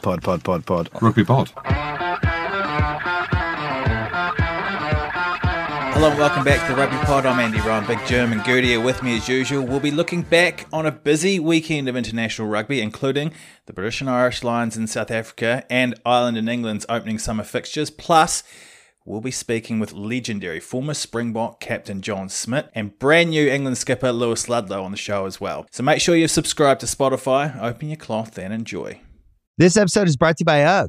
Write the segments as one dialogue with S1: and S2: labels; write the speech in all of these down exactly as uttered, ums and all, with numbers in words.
S1: Pod, pod, pod, pod.
S2: Rugby pod.
S3: Hello and welcome back to the Rugby Pod. I'm Andy Ryan, Big Jim and Gertie are with me as usual. We'll be looking back on a busy weekend of international rugby, including the British and Irish Lions in South Africa and Ireland and England's opening summer fixtures. Plus, we'll be speaking with legendary former Springbok captain John Smit and brand new England skipper Lewis Ludlow on the show as well. So make sure you've subscribed to Spotify, open your cloth and enjoy.
S4: This episode is brought to you by UGG.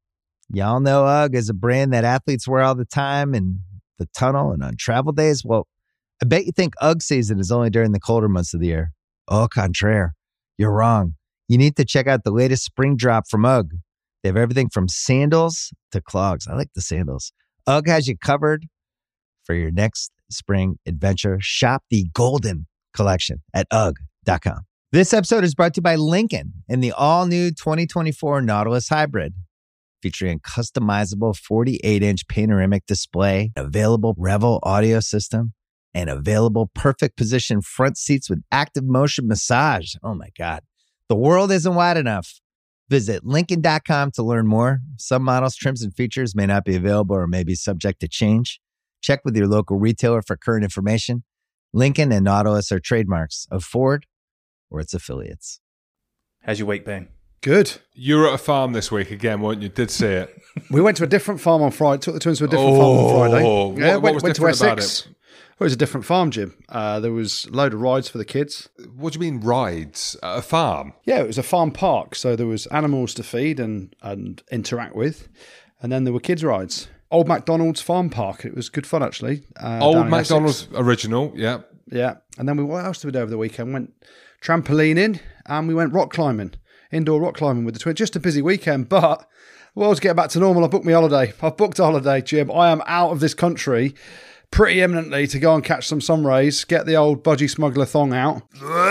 S4: Y'all know UGG is a brand that athletes wear all the time in the tunnel and on travel days. Well, I bet you think UGG season is only during the colder months of the year. Au contraire, you're wrong. You need to check out the latest spring drop from UGG. They have everything from sandals to clogs. I like the sandals. UGG has you covered for your next spring adventure. Shop the Golden Collection at U G G dot com. This episode is brought to you by Lincoln and the all-new twenty twenty-four Nautilus Hybrid, featuring a customizable forty-eight inch panoramic display, available Revel audio system, and available perfect position front seats with active motion massage. Oh my God. The world isn't wide enough. Visit Lincoln dot com to learn more. Some models, trims, and features may not be available or may be subject to change. Check with your local retailer for current information. Lincoln and Nautilus are trademarks of Ford or its affiliates.
S3: How's your week been?
S1: Good.
S2: You were at a farm this week again, weren't you? Did see it.
S1: We went to a different farm on Friday. Took the twins to a different farm on Friday.
S2: What,
S1: Yeah,
S2: what
S1: went,
S2: was
S1: went to
S2: different about
S1: Essex.
S2: it?
S1: Well, it was a different farm, Jim. Uh, there was a load of rides for the kids.
S2: What do you mean rides at a farm?
S1: Yeah, it was a farm park, so there was animals to feed and, and interact with, and then there were kids' rides. Old McDonald's Farm Park. It was good fun, actually. Uh, down
S2: Old
S1: in
S2: McDonald's
S1: Essex.
S2: original, yeah.
S1: Yeah, and then we what else did we do over the weekend? Went trampolining and we went rock climbing, indoor rock climbing with the twins. Just a busy weekend, but well, to get back to normal, I booked my holiday. I've booked a holiday, Jim. I am out of this country pretty imminently to go and catch some sun rays, get the old budgie smuggler thong out.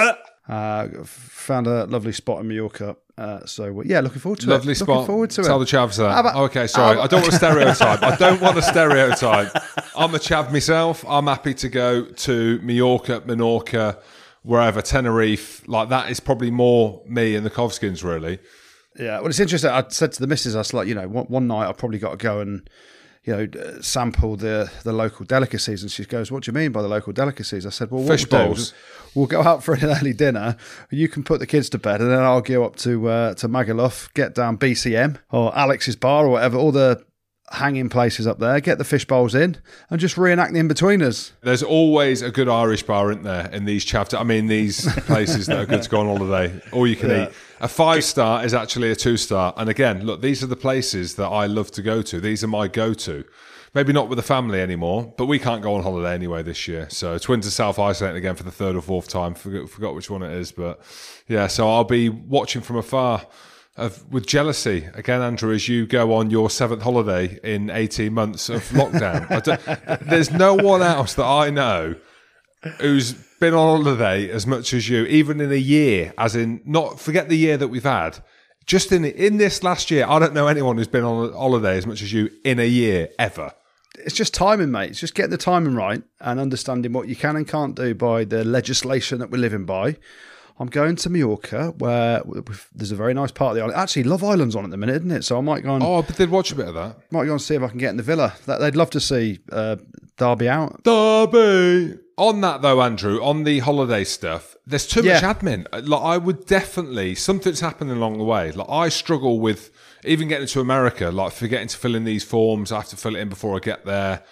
S1: Uh, found a lovely spot in Mallorca. Uh, so, yeah, looking forward to
S2: Lovely
S1: it.
S2: spot.
S1: Looking forward to
S2: Tell
S1: it.
S2: the chavs that.
S1: How about-
S2: Oh, okay, sorry.
S1: how-
S2: I don't want to stereotype. I don't want to stereotype. I'm a chav myself. I'm happy to go to Mallorca, Menorca, wherever, Tenerife. Like, that is probably more me and the Covskins, really.
S1: Yeah, well, it's interesting. I said to the missus, I was like, you know, one, one night I've probably got to go and, you know, uh, sample the the local delicacies. And she goes, what do you mean by the local delicacies? I said, well, what
S2: Fish
S1: we'll do
S2: bowls.
S1: is we'll go out for an early dinner. You can put the kids to bed, and then I'll go up to uh, to Magaluf, get down B C M or Alex's Bar or whatever, all the hanging places up there, get the fish bowls in, and just reenact the in-betweeners.
S2: There's always a good Irish bar, isn't there, in these chav... I mean, these places that are good to go on holiday. All you can
S1: Yeah.
S2: eat. A five-star is actually a two-star. And again, look, these are the places that I love to go to. These are my go-to. Maybe not with the family anymore, but we can't go on holiday anyway this year. So twins are self-isolating again for the third or fourth time. Forgot, forgot which one it is. But yeah, so I'll be watching from afar of, with jealousy. Again, Andrew, as you go on your seventh holiday in eighteen months of lockdown. I don't, there's no one else that I know who's been on holiday as much as you, even in a year, as in, not forget the year that we've had. Just in in this last year, I don't know anyone who's been on holiday as much as you in a year, ever.
S1: It's just timing, mate. It's just getting the timing right and understanding what you can and can't do by the legislation that we're living by. I'm going to Mallorca, where there's a very nice part of the island. Actually, Love Island's on at the minute, isn't it? So I might go and
S2: Oh, but they'd watch a bit of that.
S1: might go and see if I can get in the villa. That they'd love to see uh, Derby out.
S2: Derby. On that though, Andrew, on the holiday stuff, there's too
S1: Yeah.
S2: much admin. Like, I would definitely, something's happening along the way. Like, I struggle with even getting to America, like forgetting to fill in these forms. I have to fill it in before I get there.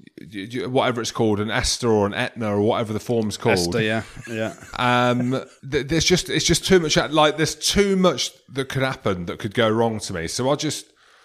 S2: Whatever it's called, an Esther or an Etna or whatever the form's called.
S1: Esther, yeah, yeah.
S2: Um, th- there's just it's just too much. Like, there's too much that could happen that could go wrong to me. So I just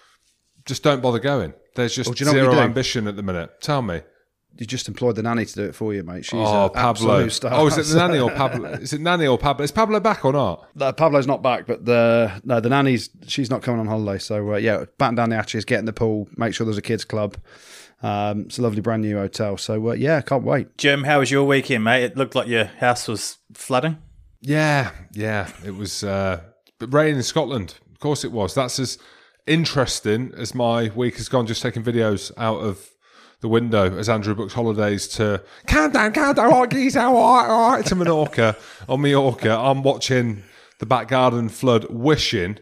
S2: just don't bother going. There's just
S1: Well, do you know what
S2: zero
S1: you do?
S2: ambition at the minute. Tell me.
S1: You just employed the nanny to do it for you, mate. She's
S2: Oh,
S1: a
S2: Pablo.
S1: absolute star.
S2: Oh, is it the nanny or Pablo? Is it nanny or Pablo? Is Pablo back or not?
S1: No, Pablo's not back, but the no, the nanny's she's not coming on holiday. So uh, yeah, batten down the hatches, get in the pool, make sure there's a kids club. Um, it's a lovely brand new hotel. So uh, yeah, can't wait.
S3: Jim, how was your weekend, mate? It looked like your house was flooding.
S2: Yeah, yeah. It was uh, but rain in Scotland. Of course it was. That's as interesting as my week has gone, just taking videos out of the window as Andrew books holidays to countdown, countdown, all right, geese, all right, all right, to Menorca. On Mallorca, I'm watching the back garden flood, wishing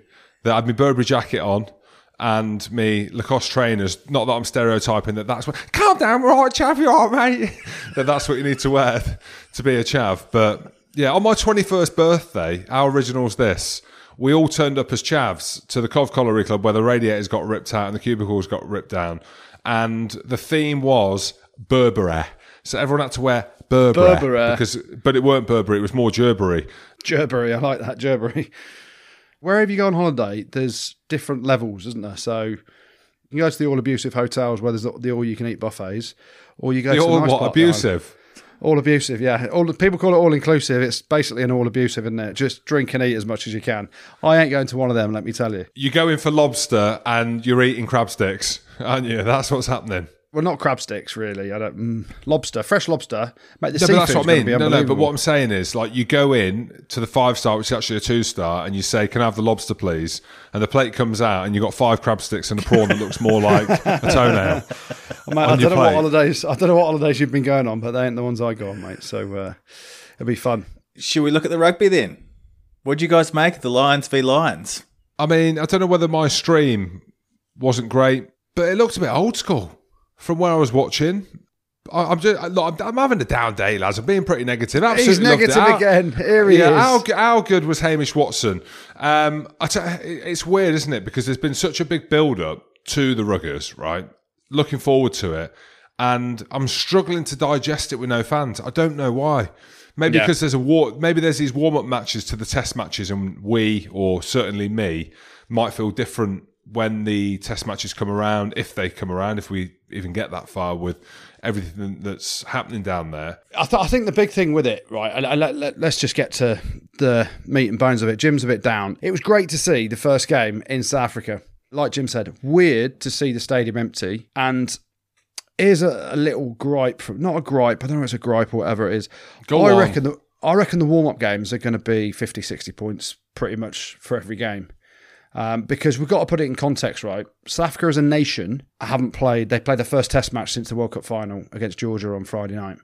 S2: that had my Burberry jacket on and me Lacoste trainers. Not that I'm stereotyping that that's what. Calm down, we're all right, chav, you all right, mate. that that's what you need to wear to be a chav. But yeah, on my twenty-first birthday, our original's this. We all turned up as chavs to the Cov Colliery Club where the radiators got ripped out and the cubicles got ripped down. And the theme was Burberry. So everyone had to wear Burberry.
S1: Burberry.
S2: Because, but it weren't Burberry, it was more Gerbery.
S1: Gerbery, I like that, Gerbery. Wherever you go on holiday, there's different levels, isn't there? So you can go to the all-abusive hotels where there's the all-you-can-eat buffets, or you go
S2: The
S1: to
S2: all
S1: the nice
S2: what,
S1: part
S2: abusive?
S1: All abusive, yeah. All the people call it all inclusive. It's basically an all abusive, isn't it? Just drink and eat as much as you can. I ain't going to one of them, let me tell you.
S2: You go in for lobster and you're eating crab sticks, aren't you? That's what's happening.
S1: Well, not crab sticks, really. I don't. Mm, lobster, fresh lobster. Mate, the
S2: No, but that's
S1: seafood's
S2: what I
S1: gonna
S2: mean.
S1: be
S2: No, no, but
S1: unbelievable.
S2: what I'm saying is, like, you go in to the five star, which is actually a two star, and you say, "Can I have the lobster, please?" And the plate comes out, and you've got five crab sticks and a prawn that looks more like a toenail.
S1: Mate, I
S2: on your
S1: don't know what
S2: plate.
S1: holidays. I don't know what holidays you've been going on, but they ain't the ones I go on, mate. So uh, it'll be fun.
S3: Should we look at the rugby then? What do you guys make of the Lions v Lions?
S2: I mean, I don't know whether my stream wasn't great, but it looked a bit old school from where I was watching. I, I'm just, look, I'm, I'm having a down day, lads. I'm being pretty negative. Absolutely
S1: He's
S2: loved it.
S1: negative
S2: How-
S1: again. Here he
S2: yeah,
S1: is.
S2: how, how good was Hamish Watson? Um, I t- it's weird, isn't it? Because there's been such a big build-up to the Ruggers, right? Looking forward to it. And I'm struggling to digest it with no fans. I don't know why. Maybe
S1: Yeah.
S2: because there's a war. Maybe there's these warm-up matches to the test matches, and we, or certainly me, might feel different when the test matches come around, if they come around, if we even get that far with everything that's happening down there.
S1: I, th- I think the big thing with it, right, and, and let, let, let's just get to the meat and bones of it. Jim's a bit down. It was great to see the first game in South Africa. Like Jim said, weird to see the stadium empty. And here's a, a little gripe, from, not a gripe, I don't know if it's a gripe or whatever it is.
S2: Go
S1: I
S2: on.
S1: reckon the, I reckon the warm-up games are going to be fifty, sixty points pretty much for every game. Um, because we've got to put it in context, right? South Africa as a nation haven't played, they played their first test match since the World Cup final against Georgia on Friday night.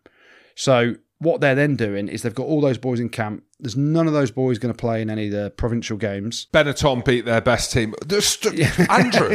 S1: So what they're then doing is they've got all those boys in camp. There's none of those boys going to play in any of the provincial games.
S2: Benetton beat their best team. St- Andrew,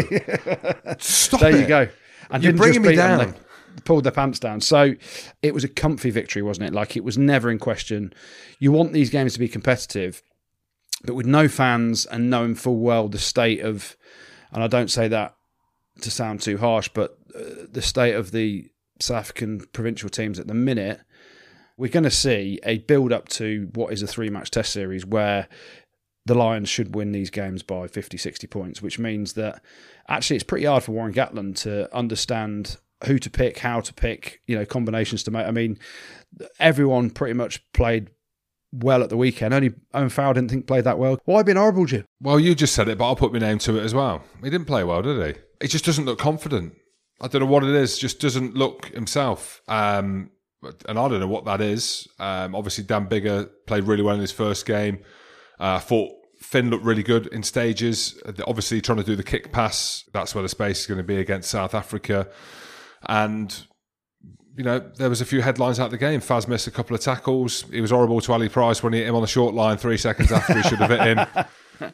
S2: stop
S1: There
S2: it.
S1: you go. And
S2: You're
S1: didn't
S2: bringing
S1: just
S2: me
S1: beat them,
S2: down.
S1: they pulled their pants down. So it was a comfy victory, wasn't it? Like, it was never in question. You want these games to be competitive, but with no fans and knowing full well the state of, and I don't say that to sound too harsh, but uh, the state of the South African provincial teams at the minute, we're going to see a build-up to what is a three-match test series where the Lions should win these games by fifty, sixty points, which means that actually it's pretty hard for Warren Gatland to understand who to pick, how to pick, you know, combinations to make. I mean, everyone pretty much played well at the weekend. Only Owen Farrell didn't think played that well. Why been horrible, Jim?
S2: Well, you just said it, but I'll put my name to it as well. He didn't play well, did he? He just doesn't look confident. I don't know what it is. Just doesn't look himself. Um, and I don't know what that is. Um, obviously, Dan Bigger played really well in his first game. Uh, I thought Finn looked really good in stages. Obviously, trying to do the kick pass. That's where the space is going to be against South Africa. And, you know, there was a few headlines out of the game. Faz missed a couple of tackles. He was horrible to Ali Price when he hit him on the short line three seconds after he should have hit him.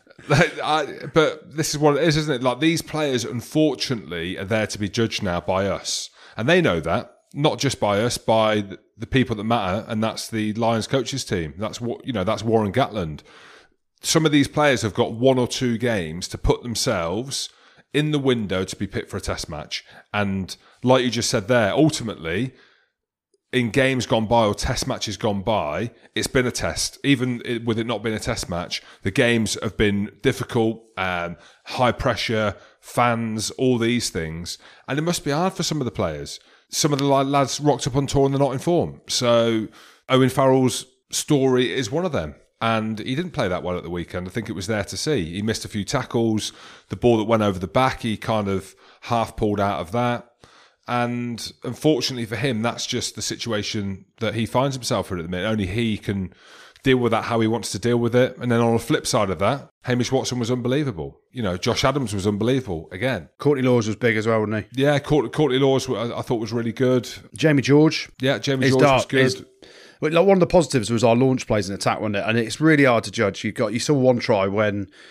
S2: I, but this is what it is, isn't it? Like, these players, unfortunately, are there to be judged now by us. And they know that. Not just by us, by the people that matter, and that's the Lions coaches team. That's what, you know, that's Warren Gatland. Some of these players have got one or two games to put themselves in the window to be picked for a test match. And like you just said there, ultimately, in games gone by or test matches gone by, it's been a test. Even with it not being a test match, the games have been difficult, um, high pressure, fans, all these things. And it must be hard for some of the players. Some of the lads rocked up on tour and they're not in form. So Owen Farrell's story is one of them. And he didn't play that well at the weekend. I think it was there to see. He missed a few tackles. The ball that went over the back, he kind of half pulled out of that. And unfortunately for him, that's just the situation that he finds himself in at the minute. Only he can deal with that how he wants to deal with it. And then on the flip side of that, Hamish Watson was unbelievable. You know, Josh Adams was unbelievable again.
S1: Courtney Laws was big as well, wasn't he?
S2: Yeah, Court, Courtney Laws I, I thought was really good.
S1: Jamie George.
S2: Yeah, Jamie
S1: His
S2: George was
S1: dart
S2: good.
S1: is- Well, like, one of the positives was our launch plays in attack, wasn't it? And it's really hard to judge. You got you saw one try when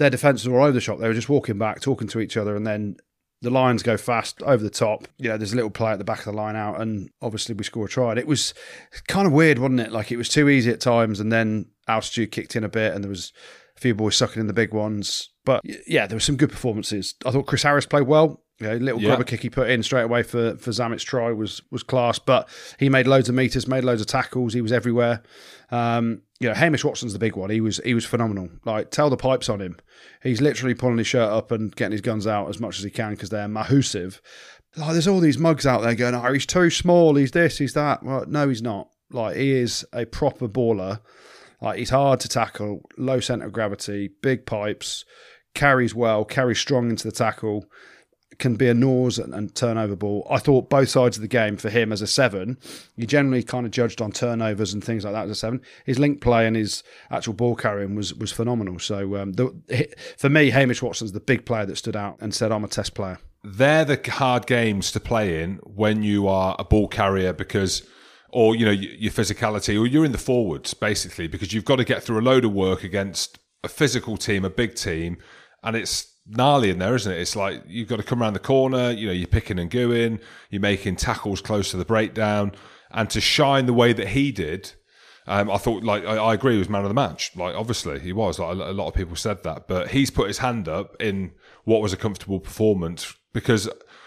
S1: their defence was all over the shop. They were just walking back, talking to each other, and then the Lions go fast over the top. You know, there's a little play at the back of the line out, and obviously we score a try. And it was kind of weird, wasn't it? Like, it was too easy at times, and then altitude kicked in a bit, and there was a few boys sucking in the big ones. But yeah, there were some good performances. I thought Chris Harris played well. You know, little yeah. grubber kick he put in straight away for, for Zamet's try was was class. But he made loads of meters, made loads of tackles. He was everywhere. Um, you know, Hamish Watson's the big one. He was he was phenomenal. Like, tell the pipes on him. He's literally pulling his shirt up and getting his guns out as much as he can because they're massive. Like, there's all these mugs out there going, oh, he's too small, he's this, he's that. Well, no, he's not. Like, he is a proper baller. Like, he's hard to tackle, low centre of gravity, big pipes, carries well, carries strong into the tackle, can be a nose and, and turnover ball. I thought both sides of the game for him as a seven, you generally kind of judged on turnovers and things like that as a seven. His link play and his actual ball carrying was was phenomenal. So um, the, for me, Hamish Watson's the big player that stood out and said, I'm a test player.
S2: They're the hard games to play in when you are a ball carrier because, or, you know, your physicality, or you're in the forwards, basically, because you've got to get through a load of work against a physical team, a big team, and it's gnarly in there, isn't it? It's like you've got to come around the corner, you know, you're picking and gooing, you're making tackles close to the breakdown, and to shine the way that he did, um, I thought, like, I, I agree, he was man of the match. Like, obviously, he was. Like, a, a lot of people said that, but he's put his hand up in what was a comfortable performance because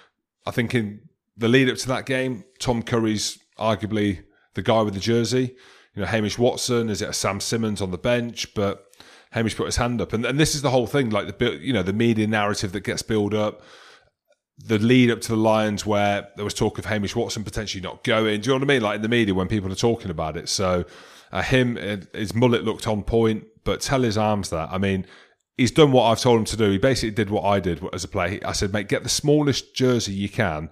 S2: I think in the lead up to that game, Tom Curry's arguably the guy with the jersey. You know, Hamish Watson, is it a Sam Simmons on the bench? But Hamish put his hand up, and and this is the whole thing, like the you know the media narrative that gets built up, the lead up to the Lions where there was talk of Hamish Watson potentially not going. Do you know what I mean? Like in the media when people are talking about it. So uh, him, his mullet looked on point, but tell his arms that. I mean, he's done what I've told him to do. He basically did what I did as a player. I said, mate, get the smallest jersey you can,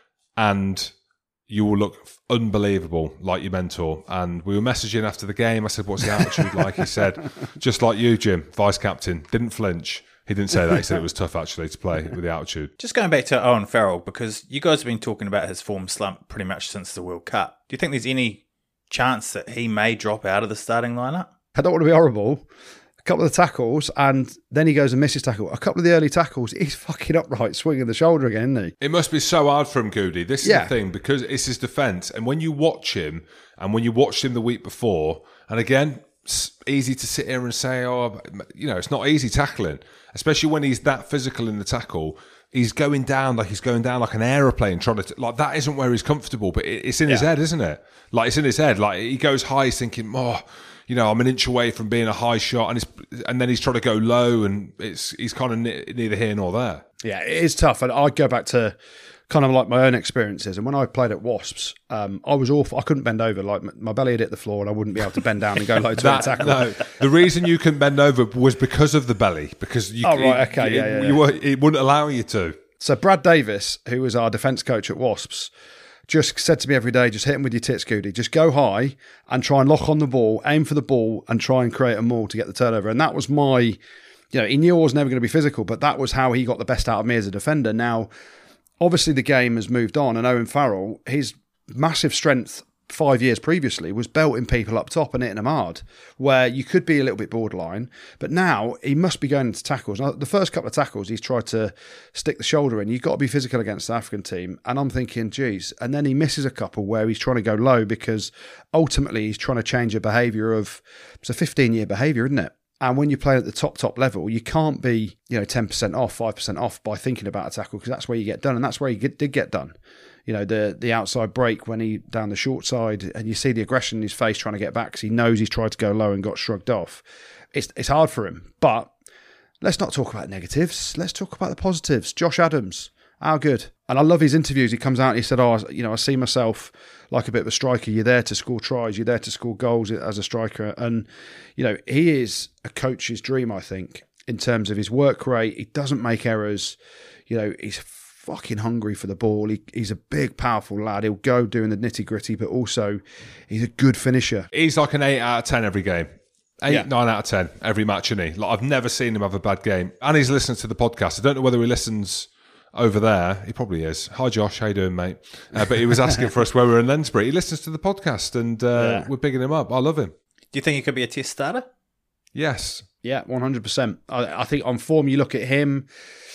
S2: and you will look unbelievable like your mentor. And we were messaging after the game. I said, what's the attitude like? He said, just like you, Jim, vice captain, didn't flinch. He didn't say that. He said it was tough, actually, to play with the altitude.
S3: Just going back to Owen Farrell, because you guys have been talking about his form slump pretty much since the World Cup. Do you think there's any chance that he may drop out of the starting lineup?
S1: I don't want to be horrible. A couple of the tackles, and then he goes and misses tackle. A couple of the early tackles, he's fucking upright, swinging the shoulder again, isn't he?
S2: It must be so hard for him, Goody. This is yeah. the thing, because it's his defence. And when you watch him, and when you watched him the week before, and again, it's easy to sit here and say, oh, you know, it's not easy tackling, especially when he's that physical in the tackle. He's going down like he's going down like an aeroplane, trying to, like, that isn't where he's comfortable, but it's in yeah. his head, isn't it? Like, it's in his head. Like, he goes high, he's thinking, oh, you know, I'm an inch away from being a high shot, and it's, and then he's trying to go low, and it's he's kind of ne- neither here nor there.
S1: Yeah, it is tough, and I go back to kind of like my own experiences. And when I played at Wasps, um, I was awful. I couldn't bend over. Like, my belly had hit the floor, and I wouldn't be able to bend down and go low to that, a tackle.
S2: No, the reason you couldn't bend over was because of the belly, because you,
S1: oh right, okay,
S2: it,
S1: yeah, yeah,
S2: you
S1: yeah.
S2: were, it wouldn't allow you to.
S1: So Brad Davis, who was our defence coach at Wasps, just said to me every day, just hit him with your tits, Goody. Just go high and try and lock on the ball, aim for the ball, and try and create a maul to get the turnover. And that was my, you know, he knew I was never going to be physical, but that was how he got the best out of me as a defender. Now, obviously the game has moved on, and Owen Farrell, his massive strength five years previously was belting people up top and hitting them hard, where you could be a little bit borderline. But now he must be going into tackles. Now, the first couple of tackles, he's tried to stick the shoulder in. You've got to be physical against the African team. And I'm thinking, geez. And then he misses a couple where he's trying to go low because ultimately he's trying to change a behaviour of, it's a fifteen-year behaviour, isn't it? And when you play at the top, top level, you can't be, you know, ten percent off, five percent off by thinking about a tackle, because that's where you get done. And that's where he get, did get done. You know, the the outside break when he down the short side, and you see the aggression in his face trying to get back because he knows he's tried to go low and got shrugged off. It's it's hard for him. But let's not talk about negatives. Let's talk about the positives. Josh Adams, how good. And I love his interviews. He comes out and he said, oh, you know, I see myself like a bit of a striker. You're there to score tries. You're there to score goals as a striker. And, you know, he is a coach's dream, I think, in terms of his work rate. He doesn't make errors. You know, he's fucking hungry for the ball. He, he's a big, powerful lad. He'll go doing the nitty gritty, but also he's a good finisher.
S2: He's like an eight out of ten every game. Eight,
S1: yeah.
S2: nine out of ten every match, isn't he? Like, I've never seen him have a bad game. And he's listening to the podcast. I don't know whether he listens over there. He probably is. Hi, Josh. How you doing, mate? Uh, but he was asking for us where we're in Lensbury. He listens to the podcast, and uh, yeah. we're bigging him up. I love him.
S3: Do you think he could be a test starter?
S2: Yes.
S1: Yeah, one hundred percent. I, I think on form, you look at him.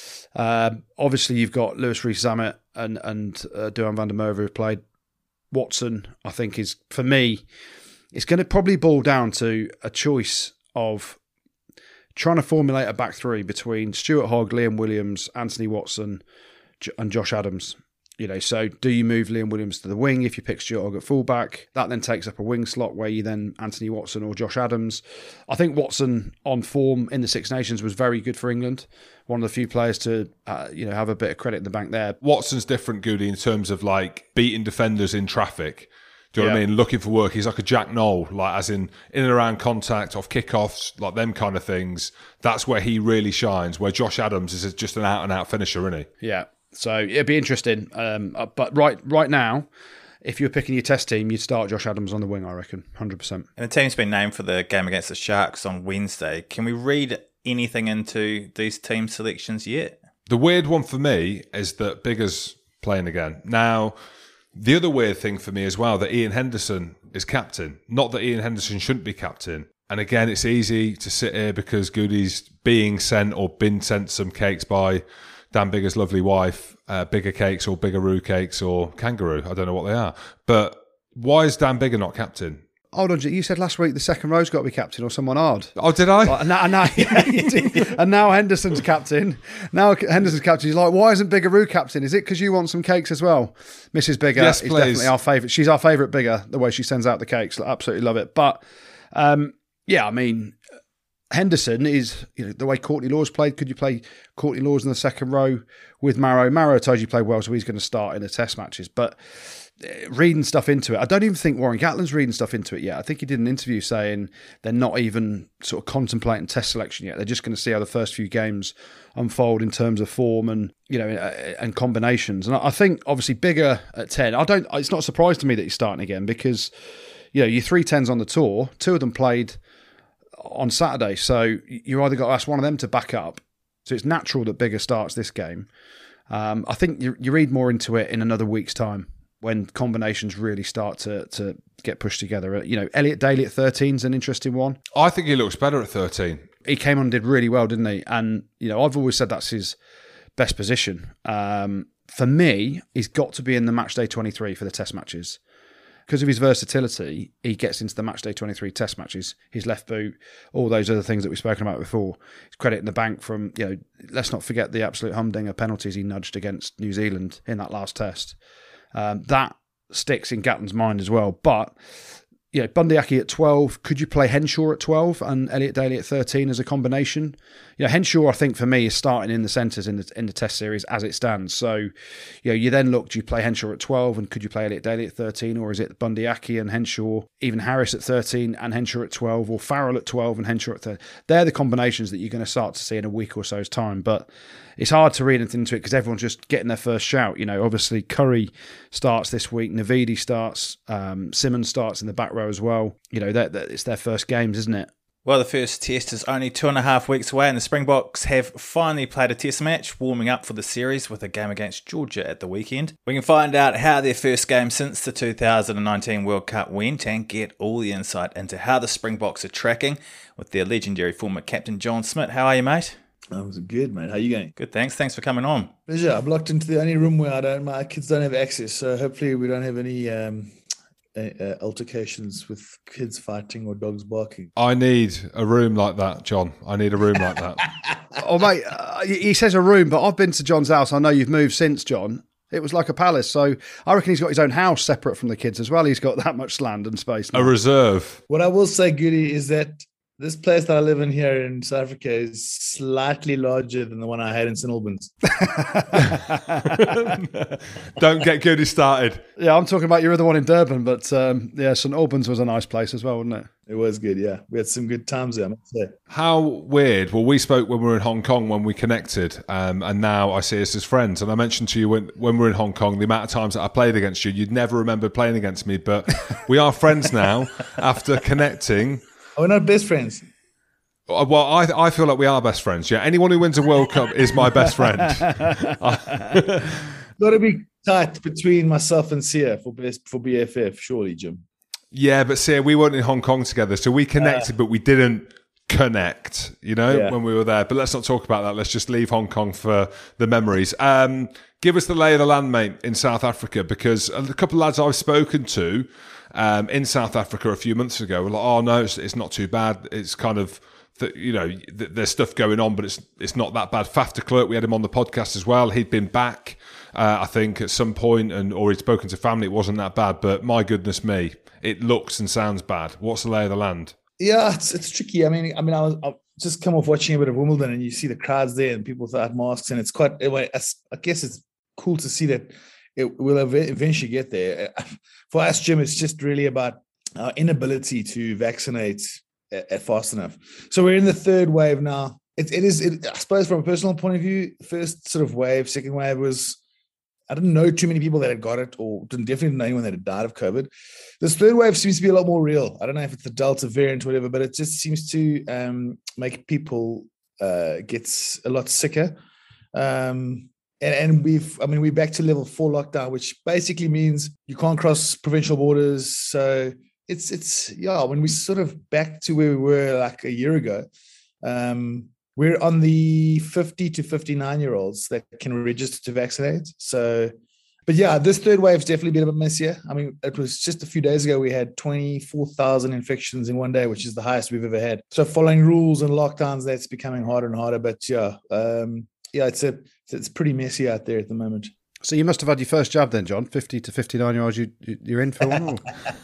S1: Uh, obviously, you've got Lewis Rees-Zammit and and uh, Duhan van der Merwe who've played. Watson, I think, is for me. It's going to probably boil down to a choice of trying to formulate a back three between Stuart Hogg, Liam Williams, Anthony Watson, and Josh Adams. You know, so do you move Liam Williams to the wing if you pick Stuart Hogg at fullback? That then takes up a wing slot where you then Anthony Watson or Josh Adams. I think Watson on form in the Six Nations was very good for England. One of the few players to uh, you know have a bit of credit in the bank there.
S2: Watson's different, Goody, in terms of like beating defenders in traffic. Do you know
S1: Yeah.
S2: what I mean? Looking for work. He's like a Jack Noel, like as in in and around contact, off kickoffs, like them kind of things. That's where he really shines. Where Josh Adams is just an out and out finisher, isn't he?
S1: Yeah. So it'd be interesting. Um, uh, but right right now, if you're picking your test team, you'd start Josh Adams on the wing, I reckon, one hundred percent.
S3: And the team's been named for the game against the Sharks on Wednesday. Can we read anything into these team selections yet?
S2: The weird one for me is that Biggar's playing again. Now, the other weird thing for me as well, that Ian Henderson is captain. Not that Ian Henderson shouldn't be captain. And again, it's easy to sit here because Goody's being sent or been sent some cakes by Dan Biggar's lovely wife, uh, Biggar cakes or Biggaroo cakes or kangaroo. I don't know what they are. But why is Dan Biggar not captain?
S1: Hold on, you said last week the second row's got to be captain or someone hard.
S2: Oh, did I?
S1: And now, and now, yeah, you did. And now Henderson's captain. Now Henderson's captain. He's like, why isn't Biggaroo captain? Is it because you want some cakes as well? Missus Biggar
S2: Yes,
S1: is
S2: please.
S1: definitely our favourite. She's our favourite Biggar, the way she sends out the cakes. I absolutely love it. But, um, yeah, I mean, Henderson is, you know, the way Courtney Lawes played. Could you play Courtney Lawes in the second row with Marrow? Marrow told you played well, so he's going to start in the test matches. But reading stuff into it, I don't even think Warren Gatland's reading stuff into it yet. I think he did an interview saying they're not even sort of contemplating test selection yet. They're just going to see how the first few games unfold in terms of form and, you know, and combinations. And I think obviously Biggar at ten. I don't. It's not a surprise to me that he's starting again because, you know, your three tens on the tour, two of them played on Saturday, so you either got to ask one of them to back up. So it's natural that Biggar starts this game. Um, I think you, you read more into it in another week's time when combinations really start to to get pushed together. You know, Elliot Daly at thirteen is an interesting one.
S2: I think he looks better at thirteen.
S1: He came on and did really well, didn't he? And, you know, I've always said that's his best position. Um, for me, he's got to be in the matchday twenty-three for the test matches. Because of his versatility, he gets into the matchday twenty-three test matches, his left boot, all those other things that we've spoken about before. His credit in the bank from, you know, let's not forget the absolute humdinger penalties he nudged against New Zealand in that last test. Um, that sticks in Gatland's mind as well. But, you know, Bundee Aki at twelve, could you play Henshaw at twelve and Elliot Daly at thirteen as a combination? You know, Henshaw, I think, for me, is starting in the centres in the in the test series as it stands. So, you know, you then look, do you play Henshaw at twelve and could you play Elliot Daly at thirteen, or is it Bundee Aki and Henshaw, even Harris at thirteen and Henshaw at twelve, or Farrell at twelve and Henshaw at thirteen? They're the combinations that you're going to start to see in a week or so's time. But it's hard to read anything into it because everyone's just getting their first shout. You know, obviously Curry starts this week, Navidi starts, um, Simmons starts in the back row as well. You know, that it's their first games, isn't it?
S3: Well, the first test is only two and a half weeks away, and the Springboks have finally played a test match, warming up for the series with a game against Georgia at the weekend. We can find out how their first game since the two thousand nineteen World Cup went and get all the insight into how the Springboks are tracking with their legendary former captain John Smit. How are you, mate?
S5: That was good, mate. How you going?
S3: Good, thanks. Thanks for coming on.
S5: Pleasure. I'm locked into the only room where I don't. My kids don't have access, so hopefully we don't have any um, uh, altercations with kids fighting or dogs barking.
S2: I need a room like that, John. I need a room like that.
S1: Oh, mate, uh, he says a room, but I've been to John's house. I know you've moved since, John. It was like a palace. So I reckon he's got his own house separate from the kids as well. He's got that much land and space now.
S2: A reserve.
S5: What I will say, Goody, is that this place that I live in here in South Africa is slightly larger than the one I had in Saint Albans.
S2: Don't get Goody started.
S1: Yeah, I'm talking about your other one in Durban, but um, yeah, Saint Albans was a nice place as well, wasn't it?
S5: It was good, yeah. We had some good times there, I must say.
S2: How weird. Well, we spoke when we were in Hong Kong when we connected, um, and now I see us as friends. And I mentioned to you when, when we were in Hong Kong, the amount of times that I played against you, you'd never remember playing against me, but we are friends now after connecting.
S5: Oh, we're not best friends.
S2: Well, I I feel like we are best friends. Yeah, anyone who wins a World Cup is my best friend.
S5: Got to be tight between myself and Sia for best for B F F, surely, Jim.
S2: Yeah, but see, we weren't in Hong Kong together, so we connected, uh, but we didn't connect, you know,
S5: Yeah.
S2: when we were there. But let's not talk about that. Let's just leave Hong Kong for the memories. Um, give us the lay of the land, mate, in South Africa, because a couple of lads I've spoken to um, in South Africa a few months ago were like, oh, no, it's, it's not too bad. It's kind of, th- you know, th- there's stuff going on, but it's it's not that bad. Faf de Klerk, we had him on the podcast as well. He'd been back, uh, I think, at some point, and or he'd spoken to family. It wasn't that bad, but my goodness me, it looks and sounds bad. What's the lay of the land?
S5: Yeah, it's it's tricky. I mean, I mean, I was I just come off watching a bit of Wimbledon, and you see the crowds there, and people without masks, and it's quite. Anyway, I guess it's cool to see that it will eventually get there. For us, Jim, it's just really about our inability to vaccinate at fast enough. So we're in the third wave now. It, it is, it, I suppose, from a personal point of view, first sort of wave, second wave was, I didn't know too many people that had got it, or didn't definitely know anyone that had died of COVID. This third wave seems to be a lot more real. I don't know if it's the Delta variant or whatever, but it just seems to um, make people uh, get a lot sicker. Um, and, and we've, I mean, we're back to level four lockdown, which basically means you can't cross provincial borders. So it's, it's, yeah, when we sort of back to where we were like a year ago, um, we're on the fifty to fifty-nine year olds that can register to vaccinate. So, but yeah, this third wave's definitely been a bit messier. I mean, it was just a few days ago, we had twenty-four thousand infections in one day, which is the highest we've ever had. So following rules and lockdowns, that's becoming harder and harder. But yeah, um, yeah, it's a, it's pretty messy out there at the moment.
S1: So you must have had your first jab then, John. fifty to fifty-nine year olds, you, you're in for one?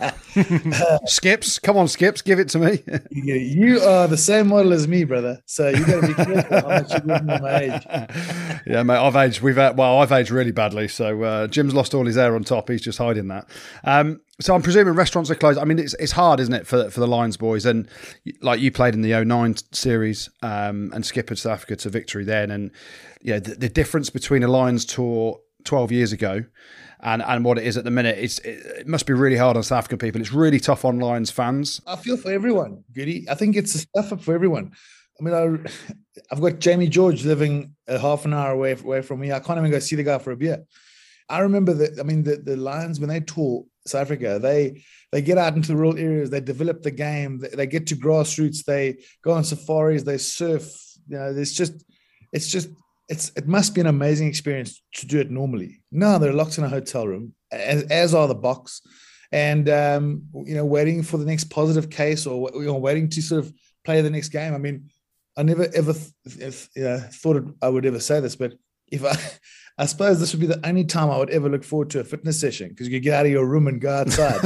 S1: Skips, come on, Skips, give it to me.
S5: you, you are the same model as me, brother. So you got to be careful how much you give me my age.
S1: Yeah, mate, I've aged. We've uh, well, I've aged really badly. So uh, Jim's lost all his hair on top. He's just hiding that. Um, so I'm presuming restaurants are closed. I mean, it's it's hard, isn't it, for for the Lions boys? And like you played in the oh nine series um, and skippered South Africa to victory then, and yeah, the, the difference between a Lions tour twelve years ago and and what it is at the minute, it's it, it must be really hard on South African people. It's really tough on Lions fans.
S5: I feel for everyone, Goody. I think it's a stuff up for everyone. I mean, I, I've got Jamie George living a half an hour away, away from me. I can't even go see the guy for a beer. I remember that. I mean, the, the Lions, when they tour South Africa, they they get out into the rural areas, they develop the game, they, they get to grassroots, they go on safaris, they surf. You know, there's just, it's just, It's it must be an amazing experience to do it normally. No, they're locked in a hotel room, as, as are the box, and um, you know, waiting for the next positive case, or you know, waiting to sort of play the next game. I mean, I never ever th- uh, thought it, I would ever say this, but if I, I suppose this would be the only time I would ever look forward to a fitness session, because you could get out of your room and go outside.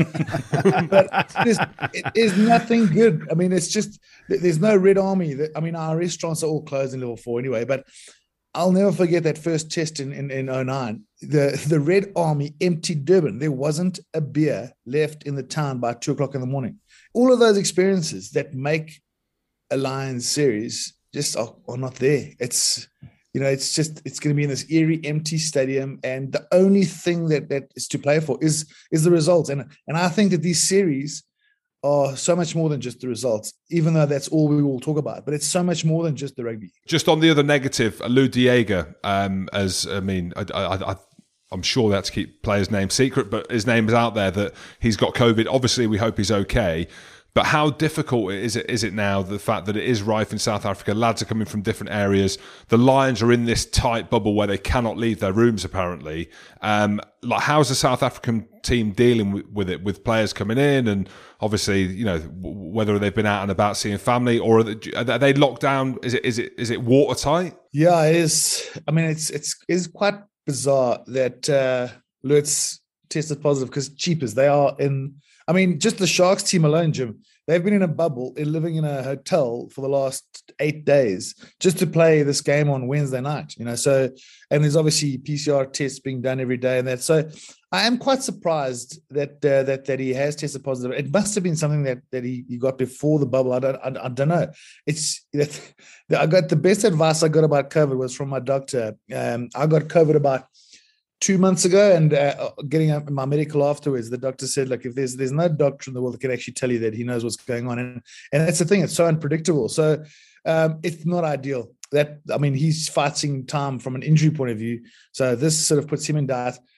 S5: But there's, there's nothing good. I mean, it's just, there's no Red Army. That, I mean, our restaurants are all closed in level four anyway, but I'll never forget that first test in, in, in oh nine. The, the Red Army emptied Durban. There wasn't a beer left in the town by two o'clock in the morning. All of those experiences that make a Lions series just are, are not there. It's, you know, it's just, it's going to be in this eerie, empty stadium. And the only thing that, that is to play for is, is the results. And, and I think that these series are so much more than just the results, even though that's all we will talk about. But it's so much more than just the rugby.
S2: Just on the other negative, Lou Diega, um, as, I mean, I, I, I, I'm sure they have to keep players' names secret, but his name is out there that he's got COVID. Obviously, we hope he's okay. But how difficult is it is it now, the fact that it is rife in South Africa? Lads are coming from different areas. The Lions are in this tight bubble where they cannot leave their rooms, apparently. Um, like, how's the South African team dealing with, with it, with players coming in? And obviously, you know, whether they've been out and about seeing family, or are they, are they locked down? Is it is it is it watertight?
S5: Yeah, it is. I mean, it's it's it's quite bizarre that uh, Lutz tested positive, because cheapers, they are in. I mean, just the Sharks team alone, Jim, they've been in a bubble, living in a hotel for the last eight days just to play this game on Wednesday night, you know. So, and there's obviously P C R tests being done every day and that. So I am quite surprised that uh, that that he has tested positive. It must have been something that that he, he got before the bubble. I don't I, I don't know. It's that I got the best advice I got about COVID was from my doctor. Um, I got COVID about two months ago, and uh, getting up my medical afterwards, the doctor said, look, if there's there's no doctor in the world that can actually tell you that he knows what's going on. And and that's the thing, it's so unpredictable. So um, it's not ideal. That, I mean, he's fighting time from an injury point of view. So this sort of puts him in doubt.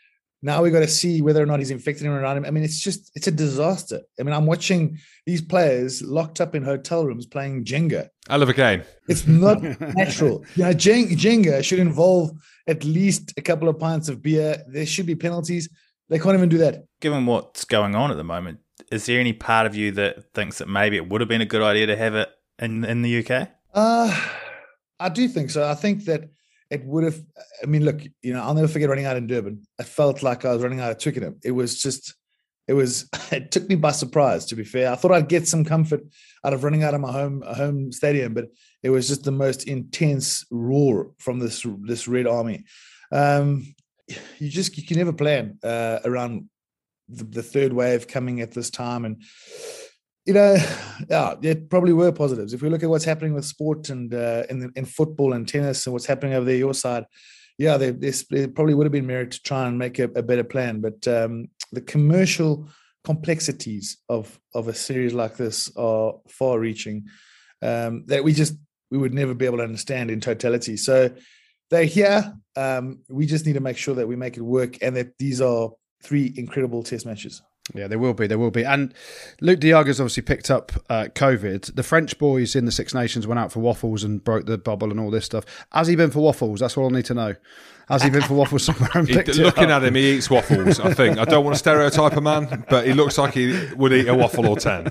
S5: Now we got to see whether or not he's infected him around him. I mean, it's just, it's a disaster. I mean, I'm watching these players locked up in hotel rooms playing Jenga.
S2: Hell of a game.
S5: It's not natural. You know, Jenga should involve at least a couple of pints of beer. There should be penalties. They can't even do that.
S3: Given what's going on at the moment, is there any part of you that thinks that maybe it would have been a good idea to have it in, in the U K?
S5: Uh, I do think so. I think that it would have, I mean, look, you know, I'll never forget running out in Durban. I felt like I was running out of Twickenham. It was just, it was, it took me by surprise, to be fair. I thought I'd get some comfort out of running out of my home home stadium, but it was just the most intense roar from this, this Red Army. Um, you just, you can never plan uh, around the, the third wave coming at this time. And, you know, yeah, there probably were positives. If we look at what's happening with sport and uh, in, in football and tennis and what's happening over there, your side, yeah, there, there probably would have been merit to try and make a, a better plan. But um, the commercial complexities of of a series like this are far-reaching um, that we just we would never be able to understand in totality. So they're here. Um, we just need to make sure that we make it work and that these are three incredible test matches.
S1: Yeah, there will be, there will be. And Luke Diaga's obviously picked up uh, COVID. The French boys in the Six Nations went out for waffles and broke the bubble and all this stuff. Has he been for waffles? That's all I need to know. Has he been for waffles somewhere and picked
S2: he,
S1: it
S2: Looking
S1: up?
S2: at him, he eats waffles, I think. I don't want to stereotype a man, but he looks like he would eat a waffle or ten.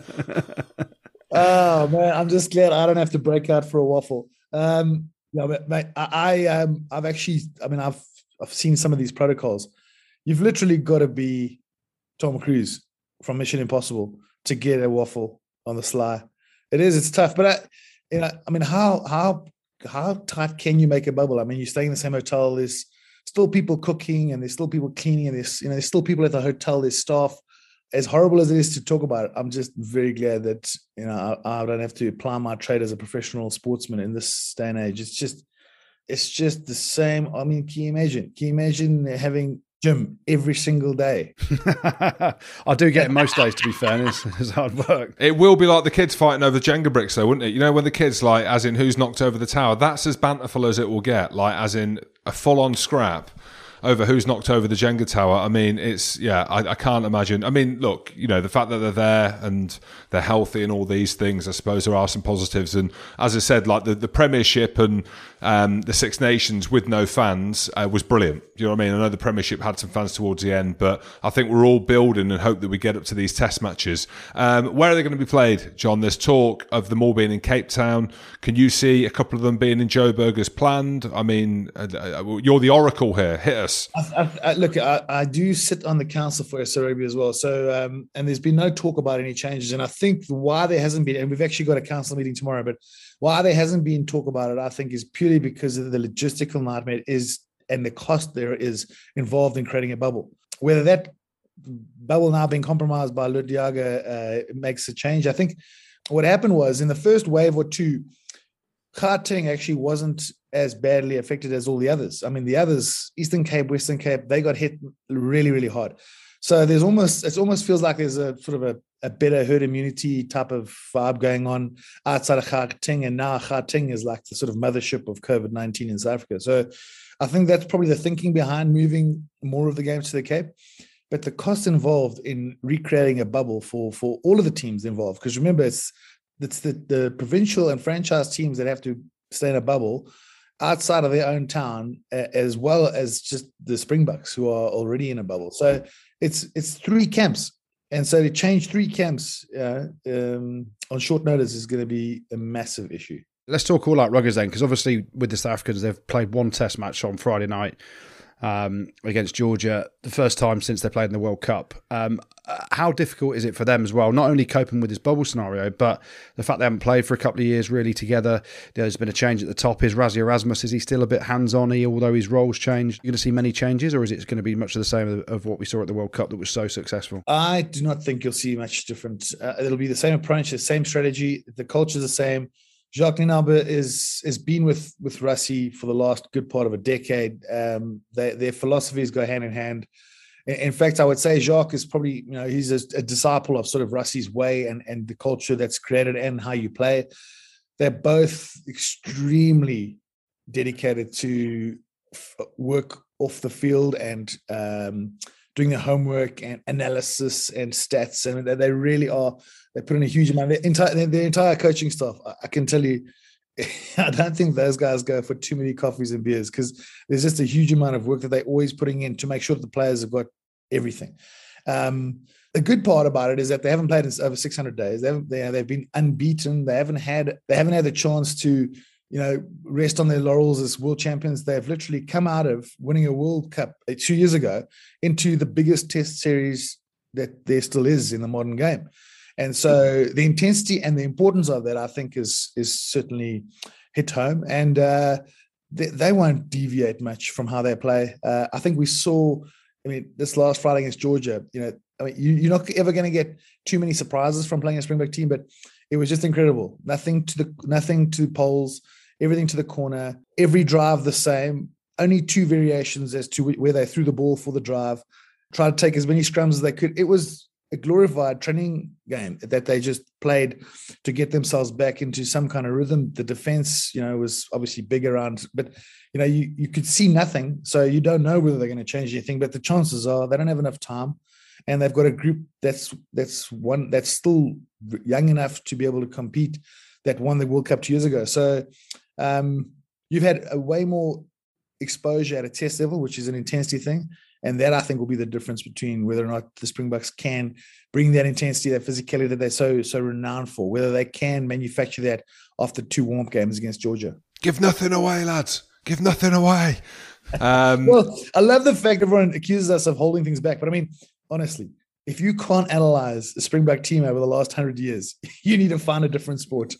S5: Oh, man, I'm just glad I don't have to break out for a waffle. Um, no, but mate, I, I um, I've actually, I mean, I've I've seen some of these protocols. You've literally got to be Tom Cruise from Mission Impossible to get a waffle on the sly. It is, it's tough, but I, you know, I mean, how how how tight can you make a bubble? I mean, you're staying in the same hotel. There's still people cooking, and there's still people cleaning, and there's you know, there's still people at the hotel. There's staff. As horrible as it is to talk about it, I'm just very glad that you know I, I don't have to apply my trade as a professional sportsman in this day and age. It's just, it's just the same. I mean, can you imagine? Can you imagine having gym every single day?
S1: I do get it most days, to be fair. It's, it's hard work.
S2: It will be like the kids fighting over Jenga bricks, though, wouldn't it? You know, when the kids, like, as in who's knocked over the tower, that's as banterful as it will get, like, as in a full-on scrap over who's knocked over the Jenga tower. I mean, it's, yeah, I, I can't imagine. I mean, look, you know, the fact that they're there and they're healthy and all these things, I suppose there are some positives. And as I said, like the, the Premiership and um, the Six Nations with no fans uh, was brilliant. You know what I mean? I know the Premiership had some fans towards the end, but I think we're all building and hope that we get up to these test matches. Um, where are they going to be played, John? There's talk of them all being in Cape Town. Can you see a couple of them being in Joburg as planned? I mean, uh, you're the oracle here. Hit us.
S5: I, I, I, look, I, I do sit on the council for S R Rugby as well. So, um, and there's been no talk about any changes. And I think why there hasn't been, and we've actually got a council meeting tomorrow, but why there hasn't been talk about it, I think, is purely because of the logistical nightmare is and the cost there is involved in creating a bubble. Whether that bubble now being compromised by Luke Diaga uh, makes a change. I think what happened was in the first wave or two, Gauteng actually wasn't as badly affected as all the others. I mean, the others, Eastern Cape, Western Cape, they got hit really, really hard. So there's almost, it almost feels like there's a sort of a, a better herd immunity type of vibe going on outside of Gauteng. And now Gauteng is like the sort of mothership of COVID nineteen in South Africa. So I think that's probably the thinking behind moving more of the games to the Cape. But the cost involved in recreating a bubble for, for all of the teams involved, because remember, it's, it's the, the provincial and franchise teams that have to stay in a bubble outside of their own town, as well as just the Springboks who are already in a bubble. So it's it's three camps. And so to change three camps uh, um, on short notice is going to be a massive issue.
S1: Let's talk all out ruggers then, because obviously with the South Africans, they've played one test match on Friday night um, against Georgia, the first time since they played in the World Cup. Um, how difficult is it for them as well, not only coping with this bubble scenario, but the fact they haven't played for a couple of years really together? There's been a change at the top. Is Rassie Erasmus, is he still a bit hands-on, although his role's changed? You're going to see many changes, or is it going to be much of the same of, of what we saw at the World Cup that was so successful?
S5: I do not think you'll see much different. Uh, it'll be the same approach, the same strategy. The culture's the same. Jacques Nienaber is has been with with Rassie for the last good part of a decade. Um, they, their philosophies go hand in hand. In, in fact, I would say Jacques is probably, you know, he's a, a disciple of sort of Rassie's way and and the culture that's created and how you play. They're both extremely dedicated to f- work off the field and um, doing their homework and analysis and stats, and they really are. They put in a huge amount. The entire the entire coaching staff, I can tell you, I don't think those guys go for too many coffees and beers, because there's just a huge amount of work that they're always putting in to make sure that the players have got everything. Um, the good part about it is that they haven't played in over six hundred days. They haven't, they, they've been unbeaten. They haven't had they haven't had the chance to, you know, rest on their laurels as world champions. They've literally come out of winning a World Cup two years ago into the biggest test series that there still is in the modern game. And so the intensity and the importance of that, I think, is is certainly hit home. And uh, they, they won't deviate much from how they play. Uh, I think we saw, I mean, this last Friday against Georgia, you know, I mean, you, you're not ever going to get too many surprises from playing a Springbok team, but it was just incredible. Nothing to the nothing to poles, everything to the corner, every drive the same. Only two variations as to where they threw the ball for the drive. Tried to take as many scrums as they could. It was a glorified training game that they just played to get themselves back into some kind of rhythm. The defense, you know, was obviously big around, but you know, you, you could see nothing. So you don't know whether they're going to change anything, but the chances are they don't have enough time, and they've got a group that's, that's one that's still young enough to be able to compete, that won the World Cup two years ago. So um, you've had a way more exposure at a test level, which is an intensity thing. And that, I think, will be the difference between whether or not the Springboks can bring that intensity, that physicality that they're so so renowned for, whether they can manufacture that after two warm-up games against Georgia.
S2: Give nothing away, lads. Give nothing away. Um,
S5: well, I love the fact everyone accuses us of holding things back. But, I mean, honestly, if you can't analyze the Springbok team over the last hundred years, you need to find a different sport.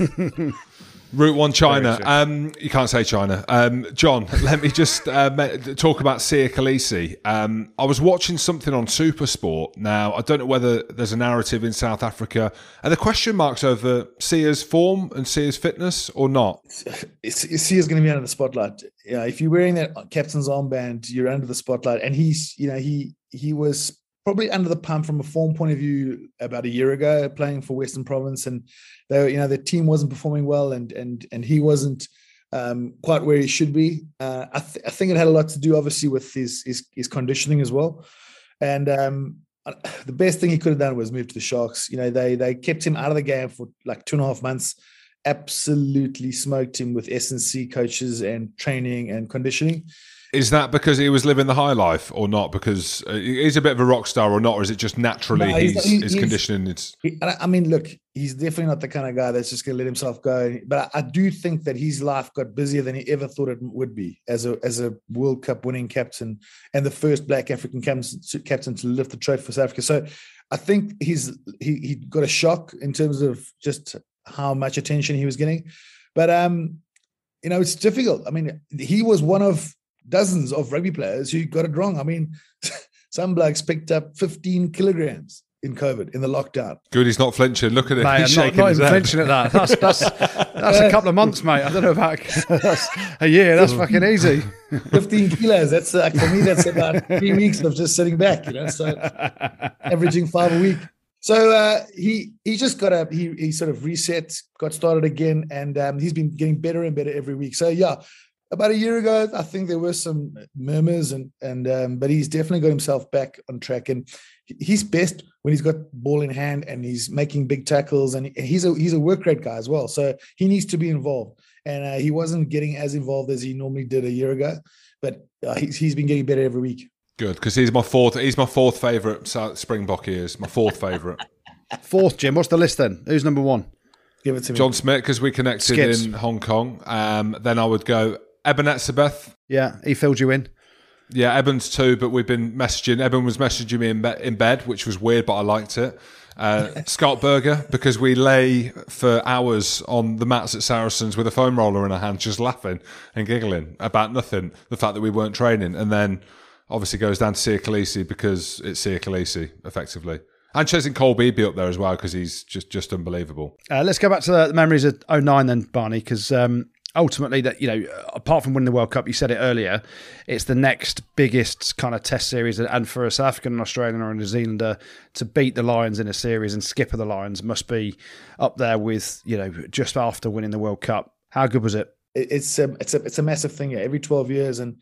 S2: Route one China. Um, you can't say China. Um, John, let me just uh, talk about Siya Kolisi. Um, I was watching something on Supersport. Now, I don't know whether there's a narrative in South Africa. Are there question marks over Siya's form and Siya's fitness or not?
S5: Siya's going to be under the spotlight. Yeah, if you're wearing that captain's armband, you're under the spotlight. And he's, you know, he he was probably under the pump from a form point of view about a year ago, playing for Western Province, and they, you know, the team wasn't performing well, and and and he wasn't um, quite where he should be. Uh, I, th- I think it had a lot to do, obviously, with his his, his conditioning as well. And um, the best thing he could have done was move to the Sharks. You know, they they kept him out of the game for like two and a half months. Absolutely smoked him with S and C coaches and training and conditioning.
S2: Is that because he was living the high life, or not? Because uh, he's a bit of a rock star, or not? Or is it just naturally no, he's, he's, his he's, conditioning? It's...
S5: He, I mean, look, he's definitely not the kind of guy that's just going to let himself go. But I, I do think that his life got busier than he ever thought it would be as a as a World Cup winning captain and the first Black African captain to lift the trophy for South Africa. So I think he's he he got a shock in terms of just how much attention he was getting. But um, you know, it's difficult. I mean, he was one of dozens of rugby players who got it wrong. I mean, some blokes picked up fifteen kilograms in COVID in the lockdown.
S2: Good, he's not flinching. Look at it.
S1: Mate,
S2: he's
S1: I'm
S2: shaking
S1: not, not
S2: his
S1: even
S2: head.
S1: flinching at that. That's that's that's a couple of months, mate. I don't know about that's a year. That's fucking easy.
S5: fifteen kilos. That's uh, for me. That's about three weeks of just sitting back. You know, so averaging five a week. So uh, he he just got a he he sort of reset, got started again, and um, he's been getting better and better every week. So yeah. About a year ago, I think there were some murmurs, and and um, but he's definitely got himself back on track. And he's best when he's got ball in hand and he's making big tackles. And he's a he's a work rate guy as well, so he needs to be involved. And uh, he wasn't getting as involved as he normally did a year ago, but uh, he's he's been getting better every week.
S2: Good, because he's my fourth. He's my fourth favourite Springbok. He is my fourth favourite.
S1: Fourth, Jim. What's the list then? Who's number one?
S5: Give it to me.
S2: John Smith, because we connected
S1: Skids.
S2: in Hong Kong. Um, then I would go Eben Etzebeth.
S1: Yeah, he filled you in.
S2: Yeah, Eben's too, but we've been messaging. Eben was messaging me in, be- in bed, which was weird, but I liked it. Uh, Scott Berger, because we lay for hours on the mats at Saracens with a foam roller in our hand, just laughing and giggling about nothing, the fact that we weren't training. And then obviously goes down to Siya Kolisi because it's Siya Kolisi, effectively. And chasing Cole Beebe up there as well, because he's just, just unbelievable. Uh,
S1: let's go back to the memories of oh nine then, Barney, because um, ultimately, that you know, apart from winning the World Cup, you said it earlier, it's the next biggest kind of test series, and for a South African, an Australian or a New Zealander to beat the Lions in a series and skipper the Lions must be up there with, you know, just after winning the World Cup. How good was it?
S5: It's a, it's a, it's a massive thing. Yeah. Every twelve years, and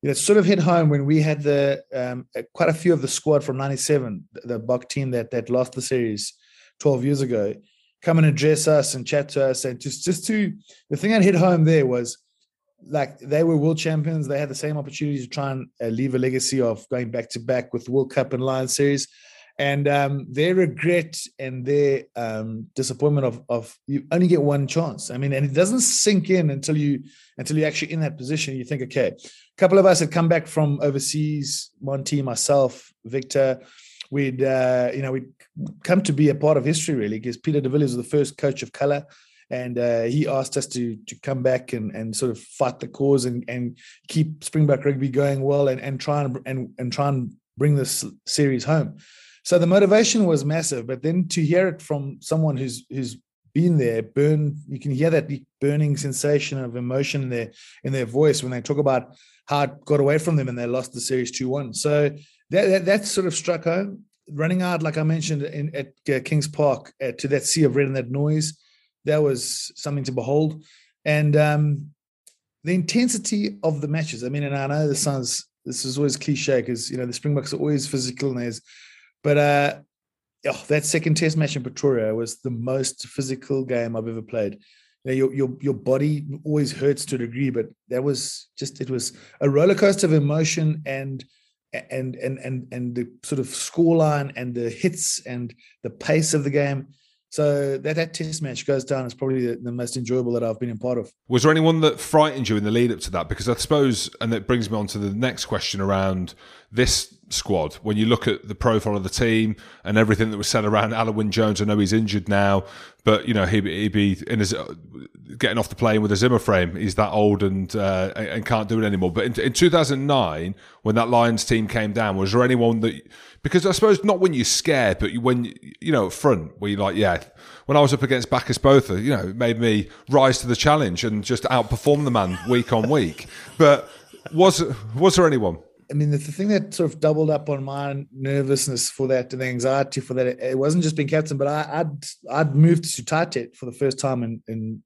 S5: you know, it sort of hit home when we had the um, quite a few of the squad from ninety-seven, the Buck team that that lost the series twelve years ago, come and address us and chat to us. And just, just to, the thing that hit home there was, like, they were world champions. They had the same opportunity to try and uh, leave a legacy of going back to back with the World Cup and Lions series. And um, their regret and their um, disappointment of, of you only get one chance. I mean, and it doesn't sink in until you until you're actually in that position. You think, okay, a couple of us had come back from overseas, Monty, myself, Victor. We'd, uh, you know, we'd come to be a part of history, really, because Peter de Villiers was the first coach of color. And uh, he asked us to to come back and, and sort of fight the cause and, and keep Springbok rugby going well and, and try and, and, and try and bring this series home. So the motivation was massive, but then to hear it from someone who's who's been there, burn, you can hear that burning sensation of emotion in their in their voice when they talk about how it got away from them and they lost the series two one. So that, that that sort of struck home. Running out, like I mentioned, in, at uh, Kings Park uh, to that sea of red and that noise, that was something to behold. And um, the intensity of the matches. I mean, and I know this sounds this is always cliche because you know the Springboks are always physical and there's. But uh, oh, that second test match in Pretoria was the most physical game I've ever played. You know, your, your, your body always hurts to a degree, but that was just, it was a roller coaster of emotion and, and, and, and, and the sort of scoreline and the hits and the pace of the game. So that, that test match goes down as probably the, the most enjoyable that I've been a part of.
S2: Was there anyone that frightened you in the lead up to that? Because I suppose, and it brings me on to the next question around this squad. When you look at the profile of the team and everything that was said around Alan Wynne-Jones, I know he's injured now, but you know he'd, he'd be in his getting off the plane with a Zimmer frame. He's that old and uh, and can't do it anymore. But in, in two thousand nine, when that Lions team came down, was there anyone that? Because I suppose not when you're scared, but when you know up front, where you're like, yeah. When I was up against Bacchus Botha, you know, it made me rise to the challenge and just outperform the man week on week. But was was there anyone?
S5: I mean, the, the thing that sort of doubled up on my nervousness for that and the anxiety for that, it, it wasn't just being captain, but I, I'd I'd moved to Taite for the first time in, in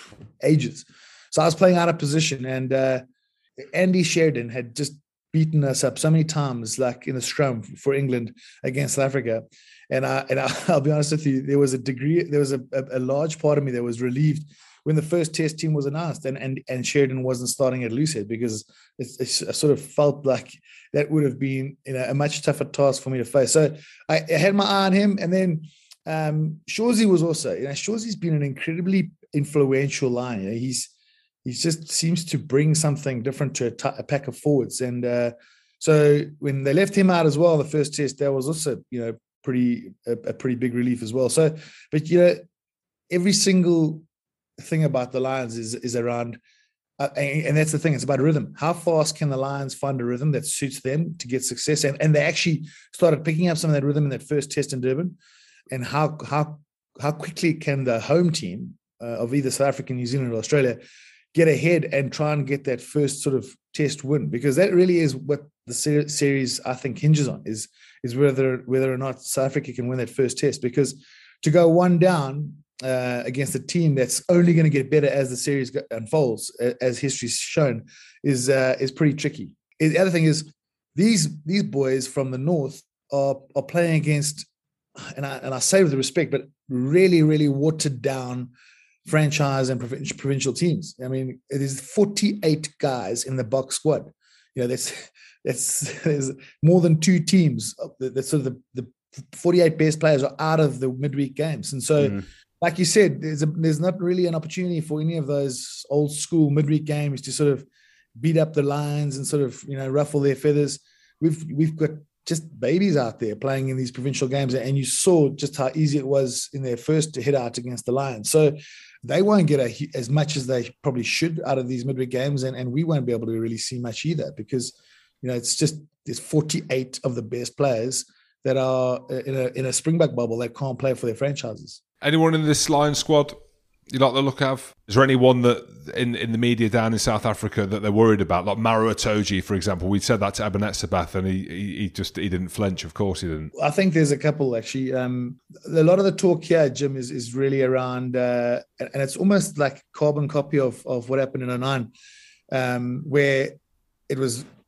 S5: ages. So I was playing out of position, and uh, Andy Sheridan had just beaten us up so many times, like in a scrum for England against South Africa. And I and I, I'll be honest with you, there was a degree, there was a, a, a large part of me that was relieved when the first test team was announced and and, and Sheridan wasn't starting at loosehead, because it's, it's, I sort of felt like that would have been, you know, a much tougher task for me to face. So I, I had my eye on him, and then um, Shorzy was also, you know, Shorzy's been an incredibly influential line. You know, he's he just seems to bring something different to a, t- a pack of forwards, and uh, so when they left him out as well, the first test, that was also, you know, pretty a, a pretty big relief as well. So, but you know, every single thing about the Lions is is around, uh, and, and that's the thing. It's about rhythm. How fast can the Lions find a rhythm that suits them to get success? And and they actually started picking up some of that rhythm in that first test in Durban. And how how how quickly can the home team uh, of either South Africa, New Zealand, or Australia get ahead and try and get that first sort of test win? Because that really is what the ser- series, I think, hinges on, is is whether whether or not South Africa can win that first test. Because to go one down uh, against a team that's only going to get better as the series unfolds, as history's shown, is uh, is pretty tricky. The other thing is, these these boys from the north are are playing against, and I and I say with respect, but really really watered down franchise and provincial teams. I mean, it is forty-eight guys in the box squad. You know, that's that's there's more than two teams. That's sort of the, the forty-eight best players are out of the midweek games, and so, mm. like you said, there's a, there's not really an opportunity for any of those old school midweek games to sort of beat up the Lions and sort of, you know, ruffle their feathers. We've we've got just babies out there playing in these provincial games, and you saw just how easy it was in their first hit out against the Lions. So they won't get a, as much as they probably should out of these midweek games, and, and we won't be able to really see much either, because, you know, it's just there's forty-eight of the best players that are in a in a Springbok bubble that can't play for their franchises. Anyone
S2: in this Lions squad you like the look of? Is there anyone that in, in the media down in South Africa that they're worried about, like Maro Itoje, for example? We said that to Ebenezer, and he, he he just he didn't flinch. Of course, he didn't.
S5: I think there's a couple actually. Um, a lot of the talk here, Jim, is is really around, uh, and it's almost like carbon copy of of what happened in oh nine, um, where it was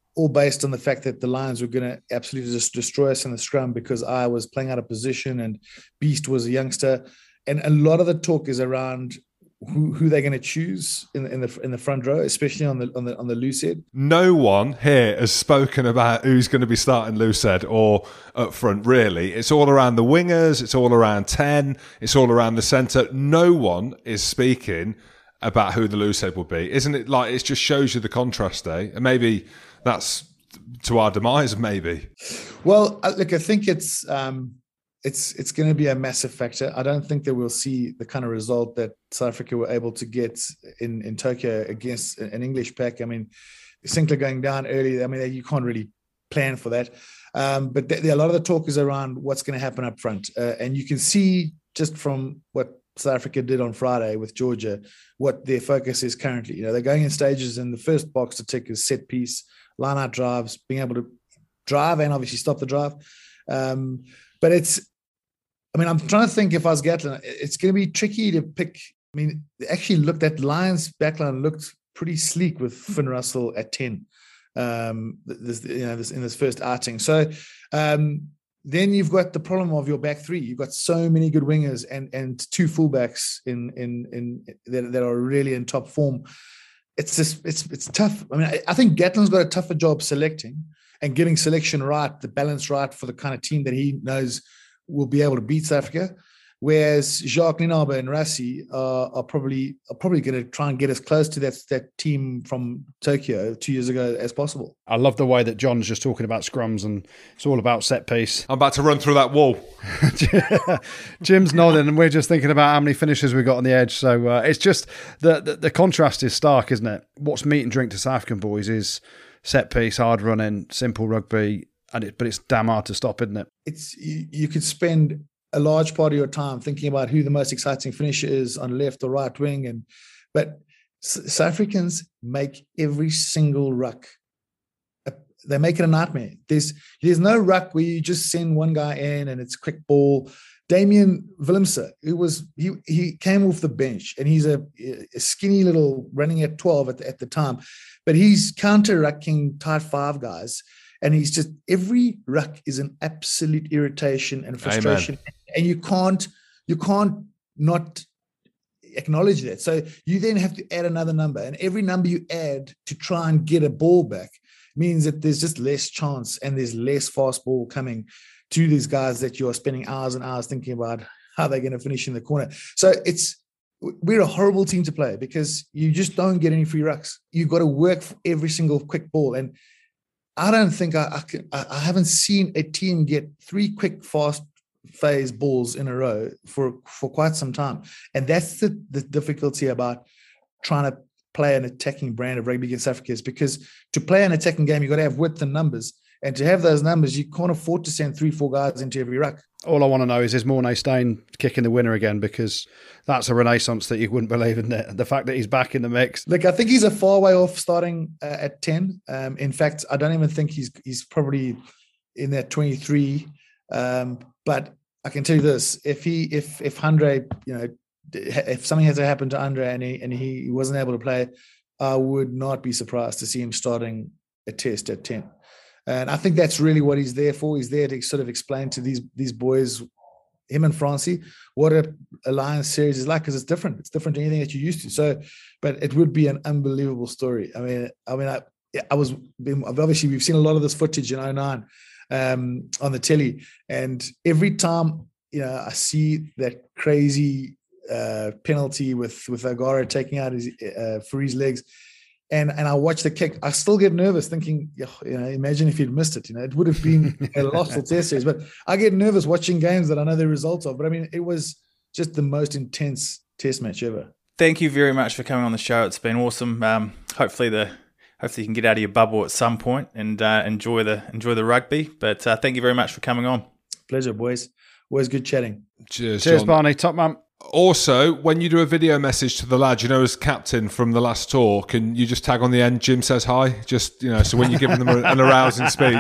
S5: all based on the fact that the Lions were going to absolutely just destroy us in the scrum because I was playing out of position and Beast was a youngster. And a lot of the talk is around who, who they're going to choose in the, in the in the front row, especially on the on the on the loose head.
S2: No one here has spoken about who's going to be starting loose head or up front. Really, it's all around the wingers. It's all around ten. It's all around the centre. No one is speaking about who the loose head will be. Isn't it like it just shows you the contrast, eh? And maybe that's to our demise. Maybe.
S5: Well, look, I think it's. Um, It's it's going to be a massive factor. I don't think that we'll see the kind of result that South Africa were able to get in, in Tokyo against an English pack. I mean, Sinclair going down early. I mean, you can't really plan for that. Um, but there, there, a lot of the talk is around what's going to happen up front. Uh, and you can see just from what South Africa did on Friday with Georgia, what their focus is currently. You know, they're going in stages, and the first box to tick is set piece, line-out drives, being able to drive and obviously stop the drive. Um, but it's, I mean, I'm trying to think if I was Gatland, it's going to be tricky to pick. I mean, they actually looked at Lions backline looked pretty sleek with Finn Russell at ten. Um, this, you know, this in this first outing. So um, then you've got the problem of your back three. You've got so many good wingers and and two fullbacks in in in that, that are really in top form. It's just it's it's tough. I mean, I, I think Gatland's got a tougher job selecting and getting selection right, the balance right for the kind of team that he knows will be able to beat South Africa, whereas Jacques Nienaber and Rassie are, are probably are probably going to try and get as close to that that team from Tokyo two years ago as possible.
S1: I love the way that John's just talking about scrums and it's all about set piece.
S2: I'm about to run through that wall.
S1: Jim's nodding and we're just thinking about how many finishes we've got on the edge. So uh, it's just the, the the contrast is stark, isn't it? What's meat and drink to South African boys is set piece, hard running, simple rugby. And it, but it's damn hard to stop, isn't it?
S5: It's you, you could spend a large part of your time thinking about who the most exciting finisher is on left or right wing, and but South Africans make every single ruck. They make it a nightmare. There's there's no ruck where you just send one guy in and it's quick ball. Damian Willemse, who was he he came off the bench and he's a, a skinny little running at twelve at the, at the time, but he's counter rucking tight five guys. And he's just, every ruck is an absolute irritation and frustration. Amen. And you can't, you can't not acknowledge that. So you then have to add another number. And every number you add to try and get a ball back means that there's just less chance and there's less fast ball coming to these guys that you're spending hours and hours thinking about how they're going to finish in the corner. So it's, we're a horrible team to play because you just don't get any free rucks. You've got to work for every single quick ball. And I don't think I, I can. I haven't seen a team get three quick, fast phase balls in a row for, for quite some time, and that's the, the difficulty about trying to play an attacking brand of rugby against Africa. Is because to play an attacking game, you've got to have width and numbers, and to have those numbers, you can't afford to send three, four guys into every ruck.
S1: All I want to know is, is Morné Steyn kicking the winner again? Because that's a renaissance that you wouldn't believe, isn't it? The fact that he's back in the mix.
S5: Look, I think he's a far way off starting uh, at ten. Um, in fact, I don't even think he's he's probably in that twenty-three. Um, but I can tell you this: if he, if if Andre, you know, if something has to happen to Andre and he and he wasn't able to play, I would not be surprised to see him starting a test at ten. And I think that's really what he's there for. He's there to sort of explain to these these boys, him and Francie, what a Alliance series is like, because it's different. It's different to anything that you're used to. So, but it would be an unbelievable story. I mean, I mean, I, I was obviously we've seen a lot of this footage in oh nine um, on the telly, and every time you know I see that crazy uh, penalty with with Agara taking out his uh, for his legs. And and I watch the kick, I still get nervous thinking, you know, imagine if he'd missed it. You know, it would have been a lost test series. But I get nervous watching games that I know the results of. But I mean, it was just the most intense test match ever.
S3: Thank you very much for coming on the show. It's been awesome. Um, hopefully the hopefully you can get out of your bubble at some point and uh, enjoy the enjoy the rugby. But uh, thank you very much for coming on.
S5: Pleasure, boys. Always good chatting.
S2: Cheers,
S1: Cheers,
S2: John.
S1: Barney. Top man.
S2: Also, when you do a video message to the lad, you know, as captain from the last tour, can you just tag on the end, Jim says hi? Just, you know, so when you're giving them an arousing speech.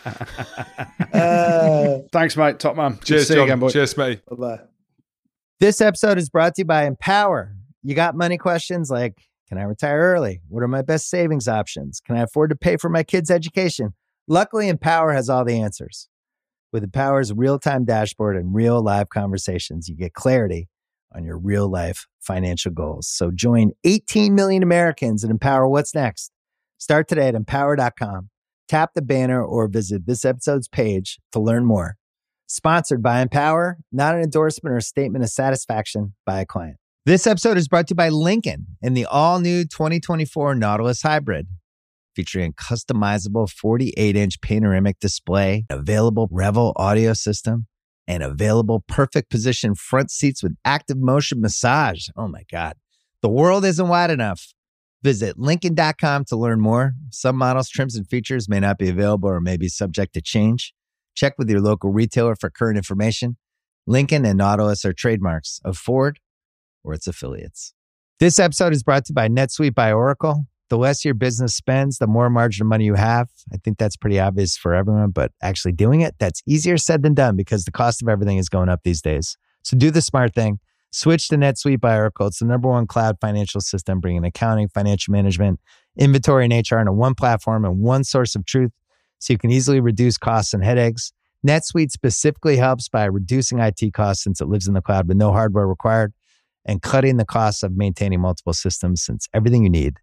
S5: Uh,
S1: Thanks, mate. Top man. Good
S2: Cheers,
S1: to see
S2: John.
S1: you again, boy.
S2: Cheers, mate.
S5: bye-bye.
S4: This episode is brought to you by Empower. You got money questions like, Can I retire early? What are my best savings options? Can I afford to pay for my kids' education? Luckily, Empower has all the answers. With Empower's real-time dashboard and real live conversations, you get clarity on your real-life financial goals. So join eighteen million Americans and Empower what's next. Start today at empower dot com. Tap the banner or visit this episode's page to learn more. Sponsored by Empower, not an endorsement or statement of satisfaction by a client. This episode is brought to you by Lincoln and the all-new twenty twenty-four Nautilus Hybrid. Featuring a customizable forty-eight inch panoramic display, available Revel audio system, and available perfect position front seats with active motion massage. Oh my God. The world isn't wide enough. Visit Lincoln dot com to learn more. Some models, trims, and features may not be available or may be subject to change. Check with your local retailer for current information. Lincoln and Nautilus are trademarks of Ford or its affiliates. This episode is brought to you by NetSuite by Oracle. The less your business spends, the more margin of money you have. I think that's pretty obvious for everyone, but actually doing it, that's easier said than done because the cost of everything is going up these days. So do the smart thing. Switch to NetSuite by Oracle. It's the number one cloud financial system, bringing accounting, financial management, inventory, and H R into one platform and one source of truth so you can easily reduce costs and headaches. NetSuite specifically helps by reducing I T costs since it lives in the cloud with no hardware required, and cutting the costs of maintaining multiple systems since everything you need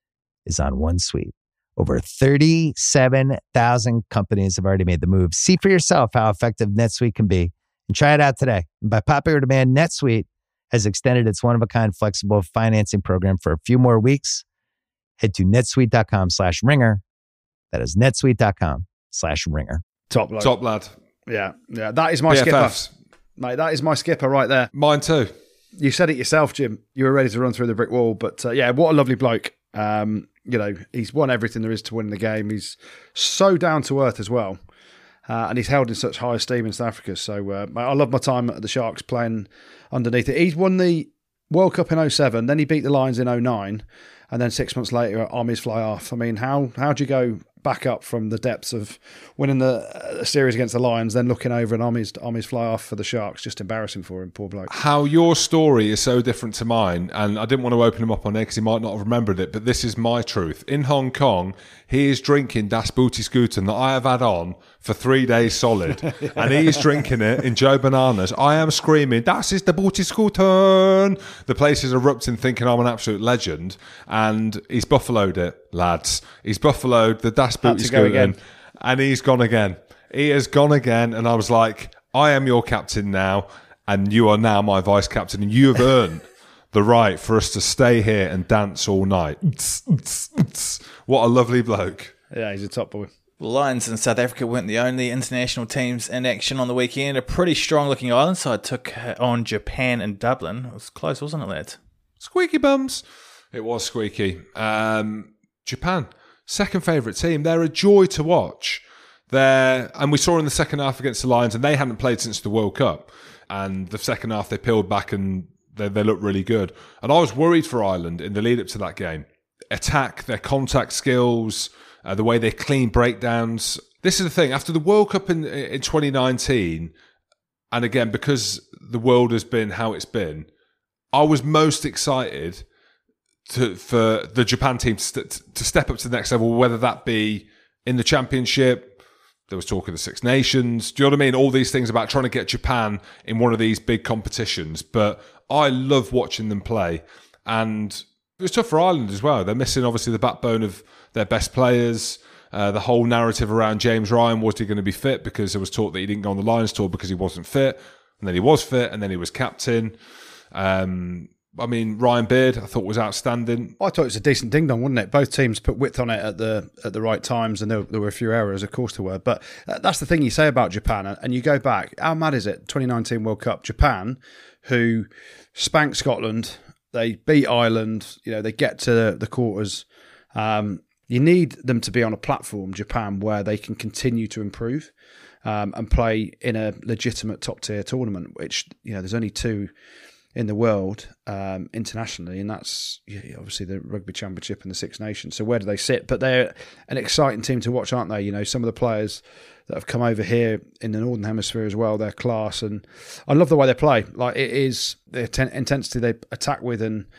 S4: is on one suite. Over thirty-seven thousand companies have already made the move. See for yourself how effective NetSuite can be and try it out today. And by popular demand, NetSuite has extended its one-of-a-kind flexible financing program for a few more weeks. Head to netsuite dot com slash ringer. That is netsuite dot com slash ringer.
S1: Top lad.
S2: Top lad.
S1: Yeah, yeah. That is my
S2: B F Fs.
S1: skipper. Mate, that is my skipper right there.
S2: Mine too.
S1: You said it yourself, Jim. You were ready to run through the brick wall. But uh, yeah, what a lovely bloke. Um, you know, he's won everything there is to win the game. He's so down to earth as well. Uh, and he's held in such high esteem in South Africa. So uh, I love my time at the Sharks playing underneath it. He's won the World Cup in oh seven, then he beat the Lions in oh nine, and then six months later, Armies fly off. I mean, how how do you go back up from the depths of winning the uh, series against the Lions, then looking over and Armies, Armies fly off for the Sharks? Just embarrassing for him, poor bloke.
S2: How your story is so different to mine, and I didn't want to open him up on it because he might not have remembered it, but this is my truth. In Hong Kong, he is drinking Das Booty Scooten that I have had on for three days solid, yeah. And he's drinking it in Joe Bananas. I am screaming, Das ist the Booty Scooten! The place is erupting thinking I'm an absolute legend, and he's buffaloed it, lads. He's buffaloed the Das Booty Scooten, and he's gone again. He has gone again, and I was like, I am your captain now, and you are now my vice captain, and you have earned the right for us to stay here and dance all night. What a lovely bloke.
S1: Yeah, he's a top boy.
S3: The Lions in South Africa weren't the only international teams in action on the weekend. A pretty strong-looking island side took on Japan in Dublin. It was close, wasn't it, lads?
S2: Squeaky bums. It was squeaky. Um, Japan, second favourite team. They're a joy to watch. They're, and we saw in the second half against the Lions, and they hadn't played since the World Cup. And the second half, they peeled back and they, they looked really good. And I was worried for Ireland in the lead-up to that game. Attack, their contact skills, uh, the way they clean breakdowns. This is the thing. After the World Cup in, in twenty nineteen, and again, because the world has been how it's been, I was most excited to, for the Japan team to, st- to step up to the next level, whether that be in the championship. There was talk of the Six Nations. Do you know what I mean? All these things about trying to get Japan in one of these big competitions. But I love watching them play. And it was tough for Ireland as well. They're missing, obviously, the backbone of their best players. Uh, the whole narrative around James Ryan, was he going to be fit? Because there was talk that he didn't go on the Lions tour because he wasn't fit. And then he was fit, and then he was captain. Um, I mean, Ryan Beard, I thought was outstanding.
S1: I thought it was a decent ding-dong, wasn't it? Both teams put width on it at the at the right times, and there, there were a few errors, of course there were. But that's the thing you say about Japan, and you go back, how mad is it? twenty nineteen World Cup, Japan, who spanked Scotland, they beat Ireland, you know, they get to the quarters. Um, you need them to be on a platform, Japan, where they can continue to improve um, and play in a legitimate top-tier tournament, which, you know, there's only two in the world um, internationally, and that's yeah, obviously the Rugby Championship and the Six Nations. So where do they sit? But they're an exciting team to watch, aren't they? You know, some of the players that have come over here in the Northern Hemisphere as well, they're class, and I love the way they play. Like, it is the ten- intensity they attack with, and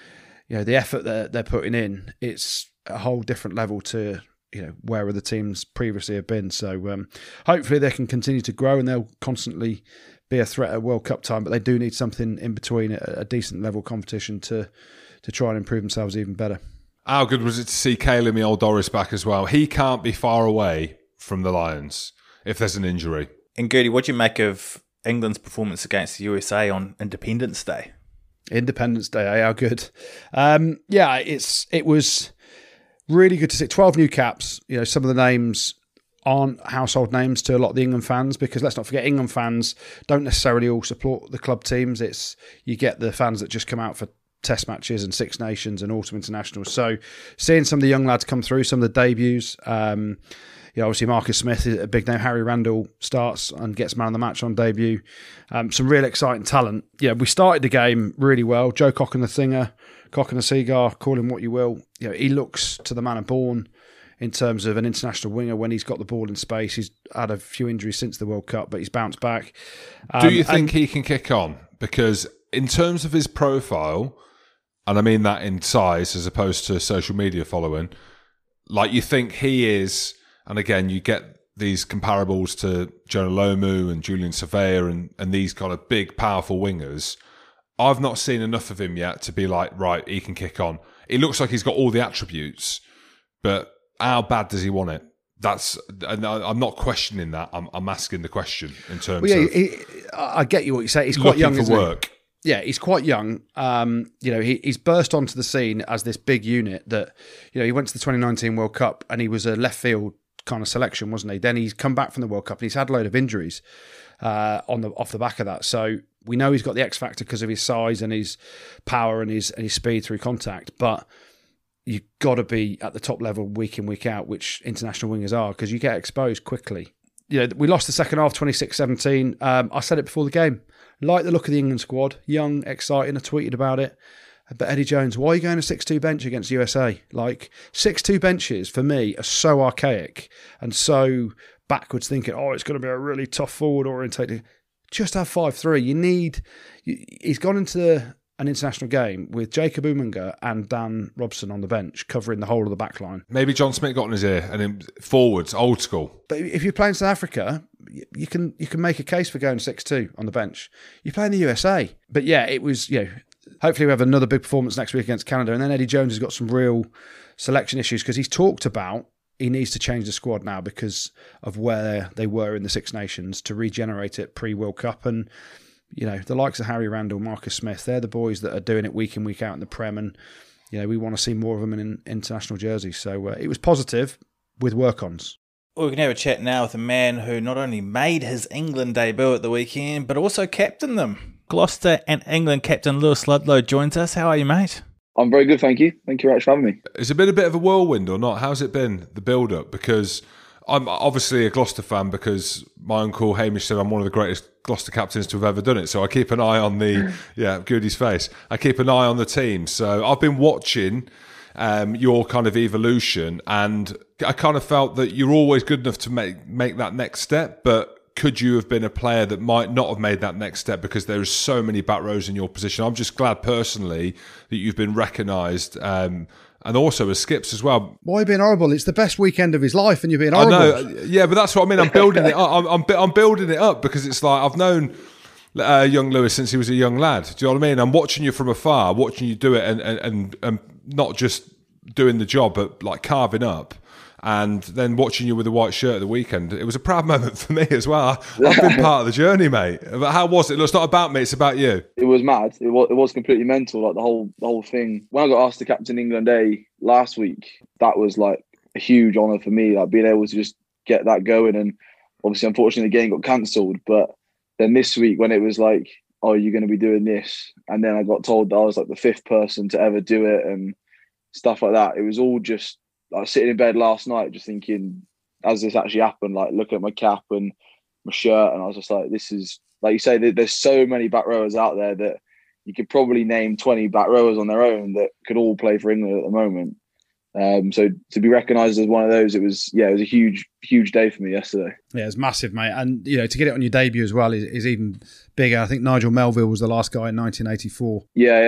S1: you know, the effort that they're putting in, it's a whole different level to, you know, where other teams previously have been. So um, hopefully they can continue to grow and they'll constantly be a threat at World Cup time, but they do need something in between, a, a decent level competition to to try and improve themselves even better.
S2: How good was it to see Caelan Old-Doris back as well? He can't be far away from the Lions if there's an injury.
S3: And Gertie, what do you make of England's performance against the U S A on Independence Day?
S1: Independence Day, eh? How good. Um, yeah, it's it was really good to see twelve new caps. You know, some of the names aren't household names to a lot of the England fans, because let's not forget, England fans don't necessarily all support the club teams. It's you get the fans that just come out for Test matches and Six Nations and Autumn Internationals. So seeing some of the young lads come through, some of the debuts, um, you know, obviously Marcus Smith is a big name. Harry Randall starts and gets man of the match on debut. Um, some real exciting talent. Yeah, we started the game really well. Joe Cocken the Thinger, Cocken the Cigar, call him what you will. You know, he looks to the manner born in terms of an international winger when he's got the ball in space. He's had a few injuries since the World Cup, but he's bounced back. Um,
S2: Do you think
S1: and-
S2: he can kick on? Because in terms of his profile, and I mean that in size as opposed to social media following, like you think he is, and again, you get these comparables to Jonah Lomu and Julian Surveyor and, and these kind of big, powerful wingers. I've not seen enough of him yet to be like, right, he can kick on. It looks like he's got all the attributes, but how bad does he want it? That's, and I'm not questioning that. I'm, I'm asking the question in terms
S1: well, yeah,
S2: of
S1: he, I get you what you say. He's quite
S2: looking
S1: young,
S2: for
S1: isn't he?
S2: work.
S1: Yeah, he's quite young. Um, you know, he, he's burst onto the scene as this big unit that, you know, he went to the twenty nineteen World Cup and he was a left field kind of selection, wasn't he? Then he's come back from the World Cup and he's had a load of injuries uh, on the off the back of that. So we know he's got the X factor because of his size and his power and his and his speed through contact, but you've got to be at the top level week in, week out, which international wingers are, because you get exposed quickly. You know, we lost the second half twenty-six seventeen. Um, I said it before the game. Like the look of the England squad, young, exciting. I tweeted about it. But Eddie Jones, why are you going to six two bench against U S A? Like, six two benches, for me, are so archaic and so backwards thinking, oh, it's going to be a really tough forward orientated. Just have five three. You need... He's gone into an international game with Jacob Umunga and Dan Robson on the bench, covering the whole of the back line.
S2: Maybe John Smith got in his ear and then forwards, old school.
S1: But if you're playing South Africa, you can you can make a case for going six two on the bench. You're playing the U S A. But yeah, it was, you know, hopefully we have another big performance next week against Canada. And then Eddie Jones has got some real selection issues because he's talked about he needs to change the squad now because of where they were in the Six Nations to regenerate it pre-World Cup. And, you know, the likes of Harry Randall, Marcus Smith, they're the boys that are doing it week in, week out in the Prem. And, you know, we want to see more of them in international jerseys. So uh, it was positive with work-ons.
S3: Well, we can have a chat now with a man who not only made his England debut at the weekend, but also captained them. Gloucester and England captain Lewis Ludlow joins us. How are you, mate?
S6: I'm very good, thank you. Thank you very much for having me.
S2: Has it been a bit of a whirlwind or not? How's it been, the build-up? Because I'm obviously a Gloucester fan because my uncle Hamish said I'm one of the greatest Gloucester captains to have ever done it. So I keep an eye on the, yeah, Goody's face. I keep an eye on the team. So I've been watching um, your kind of evolution, and I kind of felt that you're always good enough to make, make that next step, but could you have been a player that might not have made that next step because there are so many back rows in your position? I'm just glad personally that you've been recognised, um, and also as skips as well.
S1: Why are you being horrible? It's the best weekend of his life and you're being horrible.
S2: I know, yeah, but that's what I mean. I'm building it up. I'm, I'm, I'm building it up because it's like I've known uh, young Lewis since he was a young lad. Do you know what I mean? I'm watching you from afar, watching you do it, and and, and, and not just doing the job, but like carving up. And then watching you with the white shirt at the weekend, it was a proud moment for me as well. I've been part of the journey, mate. But how was it? It's not about me; it's about you.
S6: It was mad. It was, it was completely mental. Like the whole, the whole thing. When I got asked to captain England A last week, that was like a huge honour for me. Like being able to just get that going. And obviously, unfortunately, the game got cancelled. But then this week, when it was like, "Oh, you're going to be doing this," and then I got told that I was like the fifth person to ever do it and stuff like that. It was all just. I was sitting in bed last night just thinking, as this actually happened, like looking at my cap and my shirt, and I was just like, this is, like you say, there's so many back rowers out there that you could probably name twenty back rowers on their own that could all play for England at the moment. Um, so to be recognised as one of those, it was, yeah, it was a huge, huge day for me yesterday.
S1: Yeah, it's massive, mate. And, you know, to get it on your debut as well is, is even bigger. I think Nigel Melville was the last guy in nineteen eighty-four.
S6: Yeah, yeah.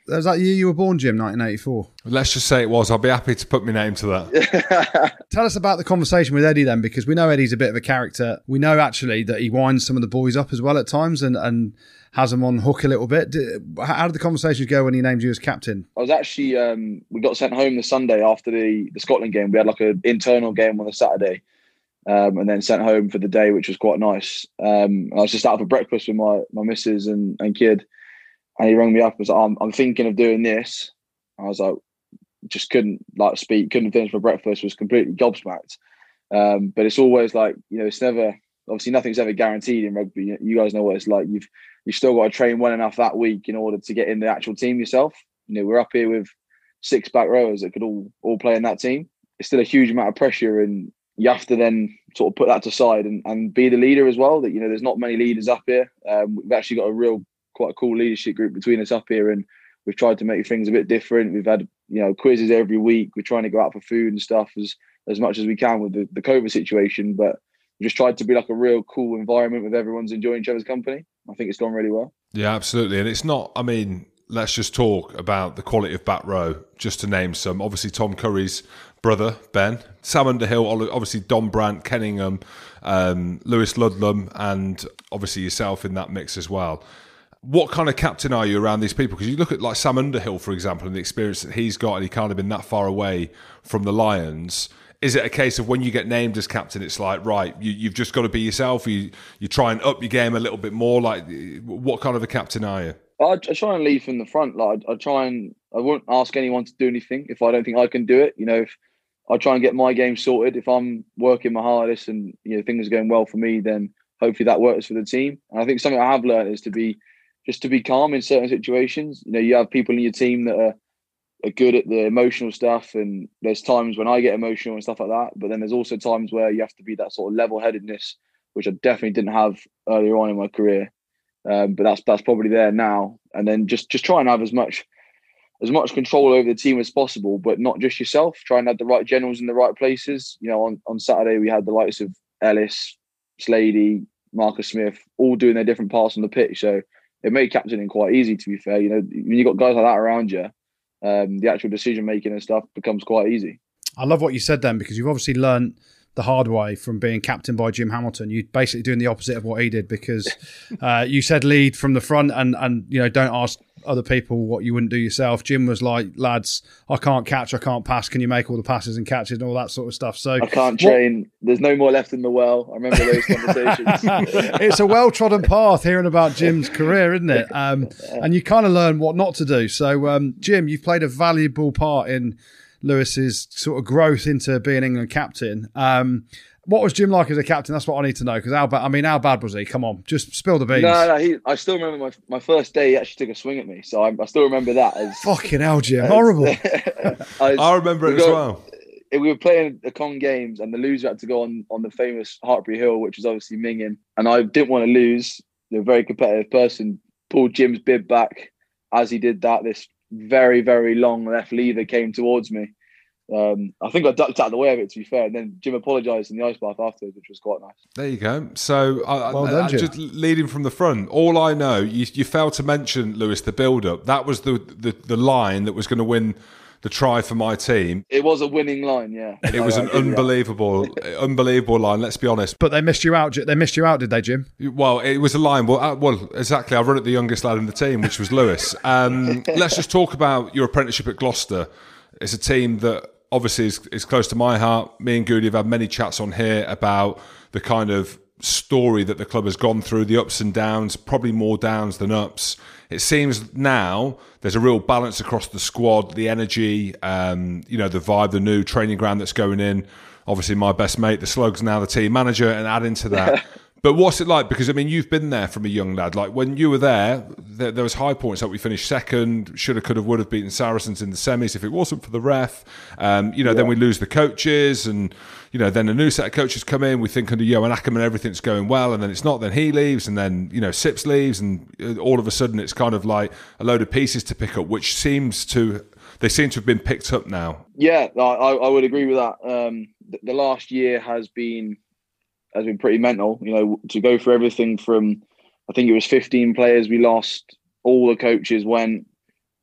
S1: Was that year you were born, Jim, nineteen eighty-four?
S2: Let's just say it was. I'll be happy to put my name to that.
S1: Tell us about the conversation with Eddie then, because we know Eddie's a bit of a character. We know actually that he winds some of the boys up as well at times and, and has them on hook a little bit. How did the conversations go when he named you as captain?
S6: I was actually, um, we got sent home the Sunday after the, the Scotland game. We had like an internal game on the Saturday. Um, and then sent home for the day, which was quite nice. Um, I was just out for breakfast with my my missus and, and kid, and he rang me up and was like, I'm, I'm thinking of doing this. I was like, just couldn't like speak, couldn't finish my breakfast, was completely gobsmacked. Um, but it's always like, you know, it's never, obviously nothing's ever guaranteed in rugby. You guys know what it's like. You've you've still got to train well enough that week in order to get in the actual team yourself. You know, we're up here with six back rowers that could all all play in that team. It's still a huge amount of pressure, and you have to then sort of put that to side and, and be the leader as well. That, you know, there's not many leaders up here. Um, we've actually got a real, quite a cool leadership group between us up here, and we've tried to make things a bit different. We've had, you know, quizzes every week. We're trying to go out for food and stuff as, as much as we can with the, the COVID situation, but we just tried to be like a real cool environment with everyone's enjoying each other's company. I think it's gone really well.
S2: Yeah, absolutely. And it's not, I mean, let's just talk about the quality of back row, just to name some. Obviously, Tom Curry's brother, Ben, Sam Underhill, obviously Don Brandt, Kenningham, um, Lewis Ludlam, and obviously yourself in that mix as well. What kind of captain are you around these people? Because you look at like Sam Underhill, for example, and the experience that he's got, and he can't have been that far away from the Lions. Is it a case of when you get named as captain, it's like, right, you, you've just got to be yourself, you you try and up your game a little bit more? Like, what kind of a captain are you?
S6: I, I try and lead from the front. Like, I, I try and I won't ask anyone to do anything if I don't think I can do it. You know, if I try and get my game sorted, if I'm working my hardest and, you know, things are going well for me, then hopefully that works for the team. And I think something I have learned is to be just to be calm in certain situations. You know, you have people in your team that are, are good at the emotional stuff, and there's times when I get emotional and stuff like that. But then there's also times where you have to be that sort of level-headedness, which I definitely didn't have earlier on in my career. Um, but that's that's probably there now. And then just just try and have as much as much control over the team as possible, but not just yourself. Try and have the right generals in the right places. You know, on, on Saturday we had the likes of Ellis, Slady, Marcus Smith, all doing their different parts on the pitch. So it made captaining quite easy, to be fair. You know, when you've got guys like that around you, um, the actual decision making and stuff becomes quite easy.
S1: I love what you said then, because you've obviously learned the hard way from being captained by Jim Hamilton. You're basically doing the opposite of what he did, because uh, you said lead from the front and, and you know, don't ask other people what you wouldn't do yourself. Jim was like, lads, I can't catch, I can't pass. Can you make all the passes and catches and all that sort of stuff? So
S6: I can't train. What, there's no more left in the well. I remember those conversations.
S1: It's a well-trodden path hearing about Jim's career, isn't it? Um, and you kind of learn what not to do. So, um, Jim, you've played a valuable part in Lewis's sort of growth into being England captain. Um, what was Jim like as a captain? That's what I need to know. Because how bad? I mean, how bad was he? Come on, just spill the beans.
S6: No, no. He, I still remember my my first day. He actually took a swing at me, so I, I still remember that. As
S1: fucking hell, Jim, as, horrible.
S6: as,
S2: I remember it
S6: got,
S2: as well.
S6: We were playing the Con Games, and the loser had to go on on the famous Hartbury Hill, which is obviously Mingin. And I didn't want to lose. A very competitive person pulled Jim's bib back as he did that. This very very long left lever came towards me. Um, I think I ducked out of the way of it, to be fair. And then Jim apologised in the ice bath afterwards, which was quite nice.
S2: There you go. So, I,
S1: well
S2: I,
S1: done,
S2: I,
S1: Jim.
S2: just leading from the front, all I know, you, you failed to mention, Lewis, the build-up. That was the, the, the line that was going to win the try for my team.
S6: It was a winning line, yeah.
S2: It was an unbelievable, unbelievable line, let's be honest.
S1: But they missed you out. They missed you out, did they, Jim?
S2: Well, it was a line. Well, uh, well, exactly. I run at the youngest lad in the team, which was Lewis. Um, let's just talk about your apprenticeship at Gloucester. It's a team that obviously is, is close to my heart. Me and Goody have had many chats on here about the kind of story that the club has gone through, the ups and downs, probably more downs than ups. It seems now there's a real balance across the squad, the energy, um, you know, the vibe, the new training ground that's going in. Obviously, my best mate, the Slug's now the team manager, and add into that. But what's it like? Because, I mean, you've been there from a young lad. Like, when you were there, there, there was high points. Like, we finished second, should have, could have, would have beaten Saracens in the semis if it wasn't for the ref. Um, you know, yeah. Then we lose the coaches, and, you know, then a new set of coaches come in. We think under Johan Ackerman everything's going well, and then it's not. Then he leaves, and then, you know, Sips leaves, and all of a sudden it's kind of like a load of pieces to pick up, which seems to... They seem to have been picked up now.
S6: Yeah, I, I would agree with that. Um, the, the last year has been... has been pretty mental, you know, to go through everything from, I think it was fifteen players we lost, all the coaches went,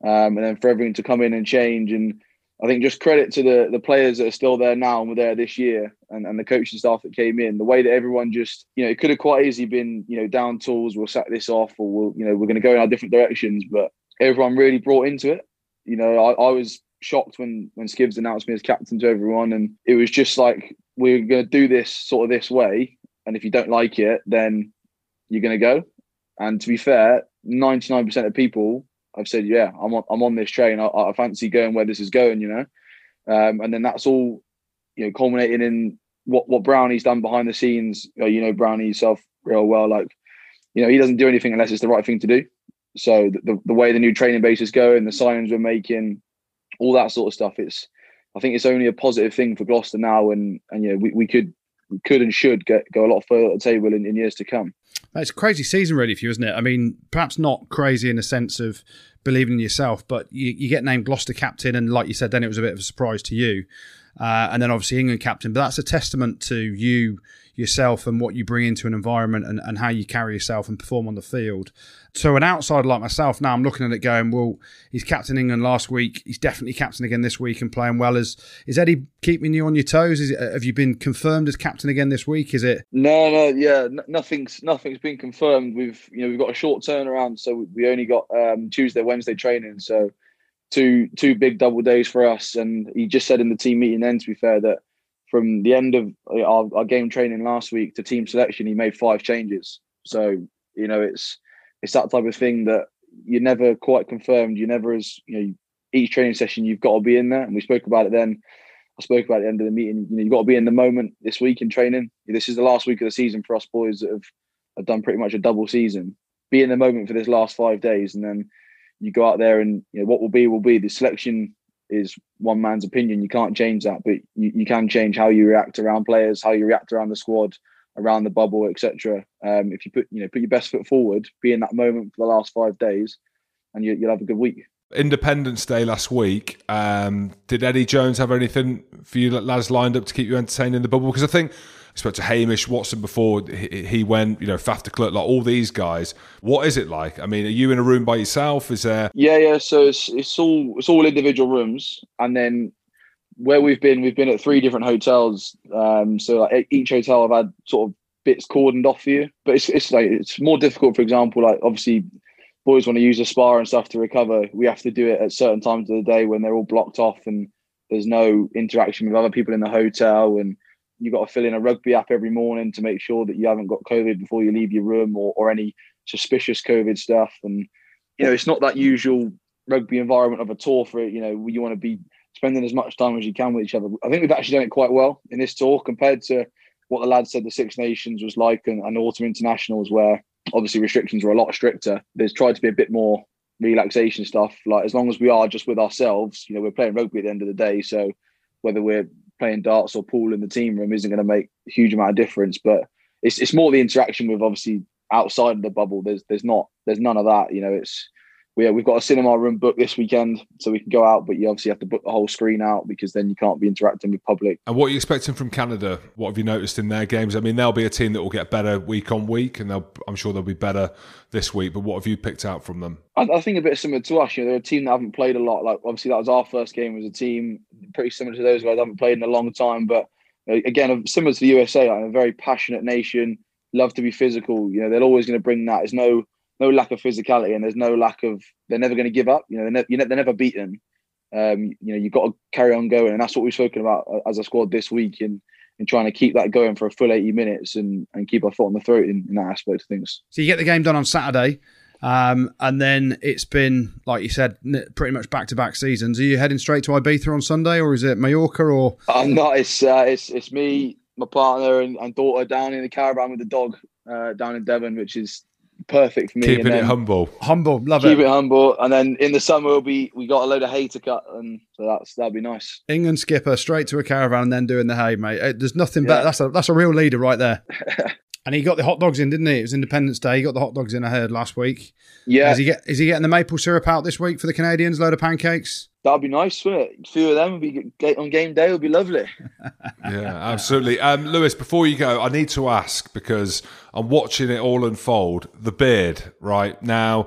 S6: um, and then for everything to come in and change. And I think just credit to the the players that are still there now and were there this year, and, and the coaching staff that came in. The way that everyone just, you know, it could have quite easily been, you know, down tools, we'll sack this off, or we'll, you know, we're going to go in our different directions. But everyone really brought into it. You know, I, I was shocked when when Skivs announced me as captain to everyone, and it was just like, we're going to do this sort of this way, and if you don't like it, then you're going to go. And to be fair, ninety-nine percent of people have said, yeah, I'm on, I'm on this train. I, I fancy going where this is going, you know. Um, and then that's all, you know, culminating in what what Brownie's done behind the scenes. You know, you know Brownie yourself real well. Like, you know, he doesn't do anything unless it's the right thing to do. So the, the, the way the new training base is going, the signings we're making, all that sort of stuff, it's, I think it's only a positive thing for Gloucester now. And, and you know, we, we could we could and should get, go a lot further at the table in, in years to come.
S1: It's a crazy season really for you, isn't it? I mean, perhaps not crazy in the sense of believing in yourself, but you, you get named Gloucester captain, and like you said, then it was a bit of a surprise to you. Uh, and then obviously England captain, but that's a testament to you, yourself, and what you bring into an environment, and, and how you carry yourself and perform on the field. So an outsider like myself, now I'm looking at it going, well, he's captain England last week, he's definitely captain again this week and playing well. Is, is Eddie keeping you on your toes? Is it, have you been confirmed as captain again this week? Is it?
S6: No, no, yeah, n- nothing's nothing's been confirmed. We've, you know, we've got a short turnaround, so we only got um, Tuesday, Wednesday training, so two two big double days for us. And he just said in the team meeting then, to be fair, that from the end of our, our game training last week to team selection, he made five changes. So, you know, it's it's that type of thing that you're never quite confirmed. You never, as you know, each training session you've got to be in there. And we spoke about it then. I spoke about it at the end of the meeting. You know, you've got to be in the moment this week in training. This is the last week of the season for us boys that have, have done pretty much a double season. Be in the moment for this last five days, and then you go out there and, you know, what will be will be. The selection is one man's opinion. You can't change that, but you, you can change how you react around players, how you react around the squad, around the bubble, et cetera. Um, if you put, you know, put your best foot forward, be in that moment for the last five days, and you, you'll have a good week.
S2: Independence Day last week. Um, did Eddie Jones have anything for you lads lined up to keep you entertained in the bubble? Because I think I spoke to Hamish Watson before he, he went, you know, Faf de Klerk, like all these guys. What is it like? I mean, are you in a room by yourself? Is there?
S6: Yeah, yeah. So it's it's all it's all individual rooms, and then where we've been, we've been at three different hotels. Um, so like each hotel I've had sort of bits cordoned off for you, but it's it's like it's more difficult. For example, like obviously boys want to use a spa and stuff to recover. We have to do it at certain times of the day when they're all blocked off and there's no interaction with other people in the hotel, and you've got to fill in a rugby app every morning to make sure that you haven't got COVID before you leave your room, or, or any suspicious COVID stuff. And, you know, it's not that usual rugby environment of a tour for it. You know, you want to be spending as much time as you can with each other. I think we've actually done it quite well in this tour compared to what the lads said the Six Nations was like, and, and Autumn Internationals, where obviously restrictions were a lot stricter. There's tried to be a bit more relaxation stuff. Like, as long as we are just with ourselves, you know, we're playing rugby at the end of the day. So whether we're playing darts or pool in the team room isn't going to make a huge amount of difference. But it's it's more the interaction with obviously outside of the bubble. There's there's not there's none of that. You know, it's we we've got a cinema room booked this weekend, so we can go out, but you obviously have to book the whole screen out because then you can't be interacting with public.
S2: And what are you expecting from Canada? What have you noticed in their games? I mean, they'll be a team that will get better week on week, and they'll I'm sure they'll be better this week. But what have you picked out from them?
S6: I, I think a bit similar to us. You know, they're a team that haven't played a lot. Like obviously that was our first game as a team. Pretty similar to those guys. Haven't played in a long time, but you know, again, similar to the U S A, like a very passionate nation. Love to be physical. You know, they're always going to bring that. There's no no lack of physicality, and there's no lack of. They're never going to give up. You know, they're, ne- ne- they're never beaten. Um, you know, you've got to carry on going, and that's what we've spoken about as a squad this week, in in trying to keep that going for a full eighty minutes and and keep our foot on the throat in, in that aspect of things.
S1: So you get the game done on Saturday, um, and then it's been, like you said, pretty much back-to-back seasons. Are you heading straight to Ibiza on Sunday, or is it Mallorca? Or
S6: I'm not. It's uh, it's it's me, my partner, and, and daughter down in the caravan with the dog uh, down in Devon, which is perfect for me.
S2: Keeping
S6: and
S2: it
S6: then,
S2: humble.
S1: Humble, love
S6: keep
S1: it.
S6: it humble, and then in the summer we'll be we got a load of hay to cut, and so that's that'd be nice.
S1: England skipper straight to a caravan and then doing the hay, mate. Uh, There's nothing
S6: Yeah.
S1: better. That's a that's a real leader right there. And he got the hot dogs in, didn't he? It was Independence Day. He got the hot dogs in, I heard, last week.
S6: Yeah,
S1: Is he get is he getting the maple syrup out this week for the Canadians? Load of pancakes.
S6: that'd be nice, wouldn't it? A few of them would be on game day. Would be lovely.
S2: Yeah, absolutely. Um, Lewis, before you go, I need to ask, because I'm watching it all unfold. The beard, right now,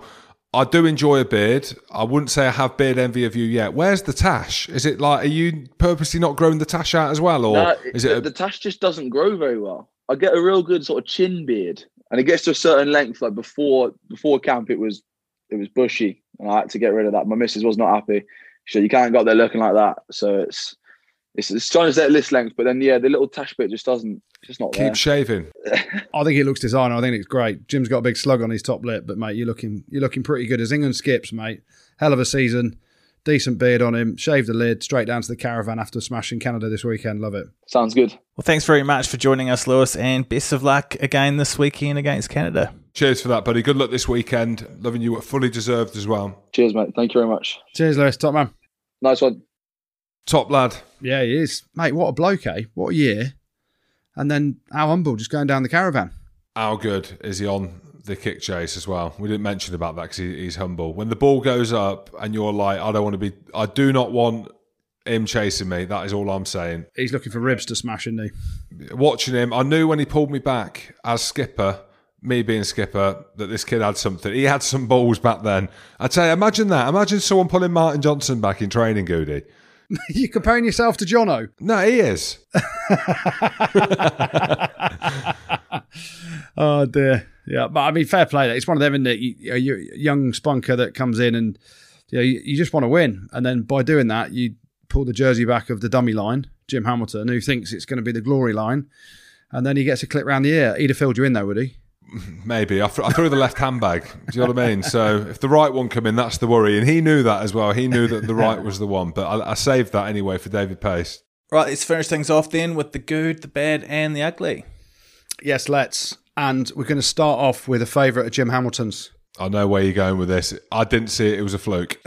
S2: I do enjoy a beard. I wouldn't say I have beard envy of you yet. Where's the tash? Is it like, are you purposely not growing the tash out as well? Or
S6: No,
S2: is
S6: the,
S2: it a,
S6: the tash just doesn't grow very well. I get a real good sort of chin beard, and it gets to a certain length. Like before before camp, it was it was bushy, and I had to get rid of that. My missus was not happy. She said, you can't go up there looking like that. So it's it's, it's trying to set this length, but then yeah, the little tash bit just doesn't, it's just not
S2: keep
S6: there.
S2: shaving?
S1: I think it looks designer. I think it's great. Jim's got a big slug on his top lip, but mate, you're looking you're looking pretty good as England skips, mate. Hell of a season. Decent beard on him. Shaved the lid, straight down to the caravan after smashing Canada this weekend. Love it.
S6: Sounds good.
S3: Well, thanks very much for joining us, Lewis, and best of luck again this weekend against Canada.
S2: Cheers for that, buddy. Good luck this weekend. Loving you, fully deserved as well.
S6: Cheers, mate. Thank you very much.
S1: Cheers, Lewis. Top man.
S6: Nice one.
S2: Top lad.
S1: Yeah, he is. Mate, what a bloke, eh? What a year. And then how humble, just going down the caravan.
S2: How good is he on the kick chase as well? We didn't mention about that because he, he's humble. When the ball goes up and you're like, I don't want to be, I do not want him chasing me. That is all I'm saying.
S1: He's looking for ribs to smash, isn't he?
S2: Watching him, I knew when he pulled me back as skipper, me being skipper, that this kid had something. He had some balls back then. I'd say, imagine that. Imagine someone pulling Martin Johnson back in training, Goody.
S1: You're comparing yourself to Jono?
S2: No, he is.
S1: Oh, dear. Yeah, but I mean, fair play. It's one of them, isn't it? You, you're a young spunker that comes in and you, know, you, you just want to win. And then by doing that, you pull the jersey back of the dummy line, Jim Hamilton, who thinks it's going to be the glory line. And then he gets a clip round the ear. He'd have filled you in, though, would he?
S2: Maybe. I, th- I threw the left handbag. Do you know what I mean? So if the right one come in, that's the worry. And he knew that as well. He knew that the right was the one. But I, I saved that anyway for David Pace.
S3: Right, let's finish things off then with the good, the bad, and the ugly.
S1: Yes, let's. And we're going to start off with a favourite of Jim Hamilton's.
S2: I know where you're going with this. I didn't see it. It was a fluke.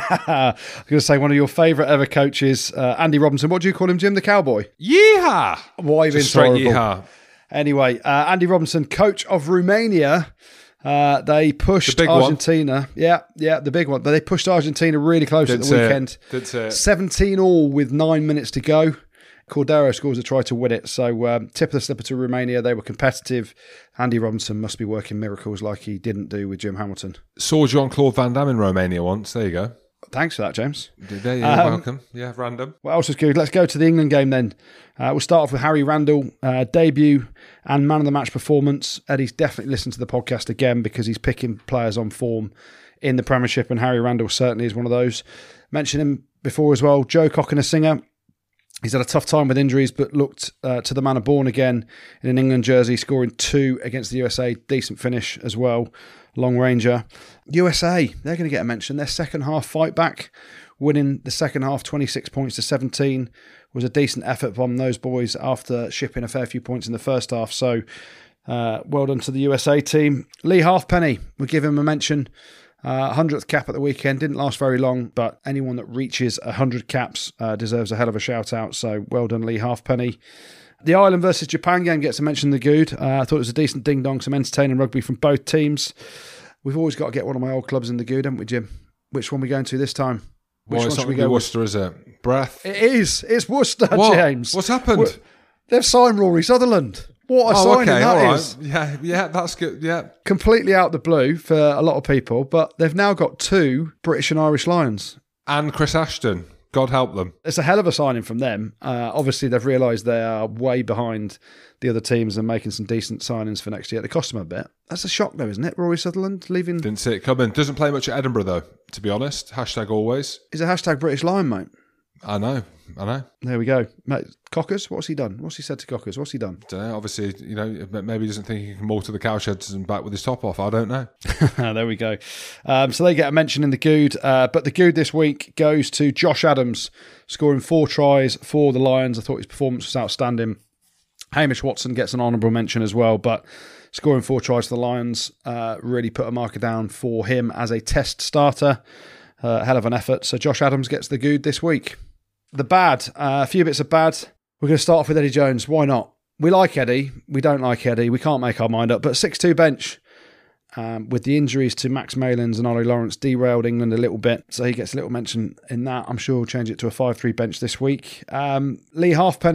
S1: I was going to say one of your favourite ever coaches, uh, Andy Robinson. What do you call him, Jim? The Cowboy?
S2: Yeehaw!
S1: Why even
S2: Just straight
S1: horrible?
S2: yeehaw.
S1: Anyway, uh, Andy Robinson, coach of Romania. Uh, they pushed
S2: The big
S1: Argentina. One. Yeah, yeah, the big one. But they pushed Argentina really close
S2: Didn't
S1: at the
S2: see
S1: weekend.
S2: It. Didn't see it.
S1: seventeen all with nine minutes to go. Cordero scores a try to win it. So um, tip of the slipper to Romania. They were competitive. Andy Robinson must be working miracles like he didn't do with Jim Hamilton.
S2: Saw Jean-Claude Van Damme in Romania once. There you go.
S1: Thanks for that, James.
S2: There you
S1: Um,
S2: welcome. Yeah, random.
S1: What else was good? Let's go to the England game then. Uh, we'll start off with Harry Randall, uh, debut and man of the match performance. Eddie's definitely listened to the podcast again because he's picking players on form in the Premiership, and Harry Randall certainly is one of those. Mentioned him before as well, Joe Cocker-Singer. He's had a tough time with injuries, but looked uh, to the manor born again in an England jersey, scoring two against the U S A. Decent finish as well. Long Ranger. U S A, they're going to get a mention. Their second half fight back, winning the second half twenty-six points to seventeen, was a decent effort from those boys after shipping a fair few points in the first half. So uh, well done to the U S A team. Lee Halfpenny, we'll give him a mention. Uh, hundredth cap at the weekend, didn't last very long, but anyone that reaches one hundred caps uh, deserves a hell of a shout out. So well done, Lee Halfpenny. The Ireland versus Japan game gets a mention in the good. Uh, I thought it was a decent ding dong, some entertaining rugby from both teams. We've always got to get one of my old clubs in the good, haven't we, Jim? Which one are we going to this time? Which
S2: Well,
S1: one
S2: it's
S1: should
S2: not
S1: we
S2: going to
S1: go
S2: be
S1: with?
S2: Worcester, is it? Breath.
S1: It is. It's Worcester,
S2: What?
S1: James.
S2: What's happened?
S1: What- They've signed Rory Sutherland. What a
S2: Oh,
S1: signing
S2: okay,
S1: that
S2: all right.
S1: is.
S2: Yeah, yeah, that's good. Yeah.
S1: Completely out the blue for a lot of people, but they've now got two British and Irish Lions.
S2: And Chris Ashton. God help them.
S1: It's a hell of a signing from them. Uh, obviously, they've realised they are way behind the other teams and making some decent signings for next year. They cost them a bit. That's a shock, though, isn't it? Rory Sutherland leaving.
S2: Didn't see it coming. Doesn't play much at Edinburgh, though, to be honest. Hashtag always.
S1: He's a hashtag British Lion, mate.
S2: I know. I know.
S1: There we go. Mate, Cockers, what's he done? What's he said to Cockers? What's he done?
S2: Uh, obviously, you know, maybe he doesn't think he can walk to the cowsheds and back with his top off. I don't know.
S1: There we go. Um, so they get a mention in the good. Uh, but the good this week goes to Josh Adams, scoring four tries for the Lions. I thought his performance was outstanding. Hamish Watson gets an honourable mention as well, but scoring four tries for the Lions uh, really put a marker down for him as a test starter. Uh, hell of an effort. So Josh Adams gets the good this week. The bad, uh, a few bits of bad. We're going to start off with Eddie Jones. Why not? We like Eddie. We don't like Eddie. We can't make our mind up. But six two bench, um, with the injuries to Max Malins and Ollie Lawrence, derailed England a little bit. So he gets a little mention in that. I'm sure we'll change it to a five three bench this week. Um, Lee Halfpenny,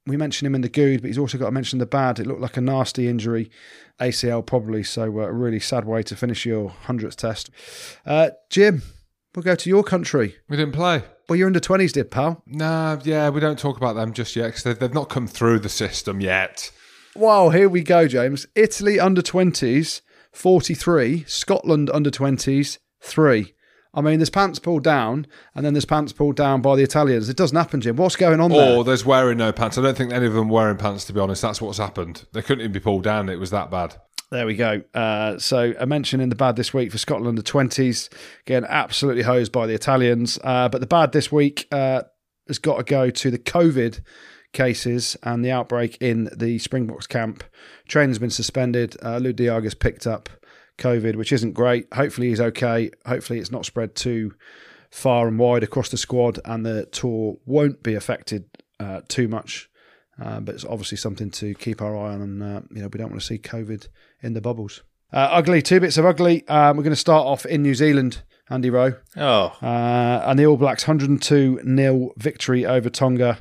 S1: We mentioned him in the good, but he's also got to mention the bad. It looked like a nasty injury, A C L probably, so uh, a really sad way to finish your hundredth test. Uh, Jim, we'll go to your country.
S2: We didn't play.
S1: Well, your under twenties did, pal.
S2: Nah, yeah, we don't talk about them just yet because they've, they've not come through the system yet.
S1: Wow, here we go, James. Italy under twenties, forty-three. Scotland under twenties, three. I mean, there's pants pulled down, and then there's pants pulled down by the Italians. It doesn't happen, Jim. What's going on there?
S2: Or there's wearing no pants. I don't think any of them were wearing pants, to be honest. That's what's happened. They couldn't even be pulled down. It was that bad.
S1: There we go. Uh, so a mention in the bad this week for Scotland under twenties. Again, absolutely hosed by the Italians. Uh, but the bad this week uh, has got to go to the COVID cases and the outbreak in the Springboks camp. Training's been suspended. Uh, Lou Diaga's picked up COVID, which isn't great. Hopefully he's okay. Hopefully it's not spread too far and wide across the squad and the tour won't be affected uh, too much. Uh, but it's obviously something to keep our eye on, and uh, you know we don't want to see COVID in the bubbles. Uh, ugly, two bits of ugly. Um, we're going to start off in New Zealand, Andy Rowe.
S3: Oh.
S1: Uh, and the All Blacks one hundred two nil victory over Tonga.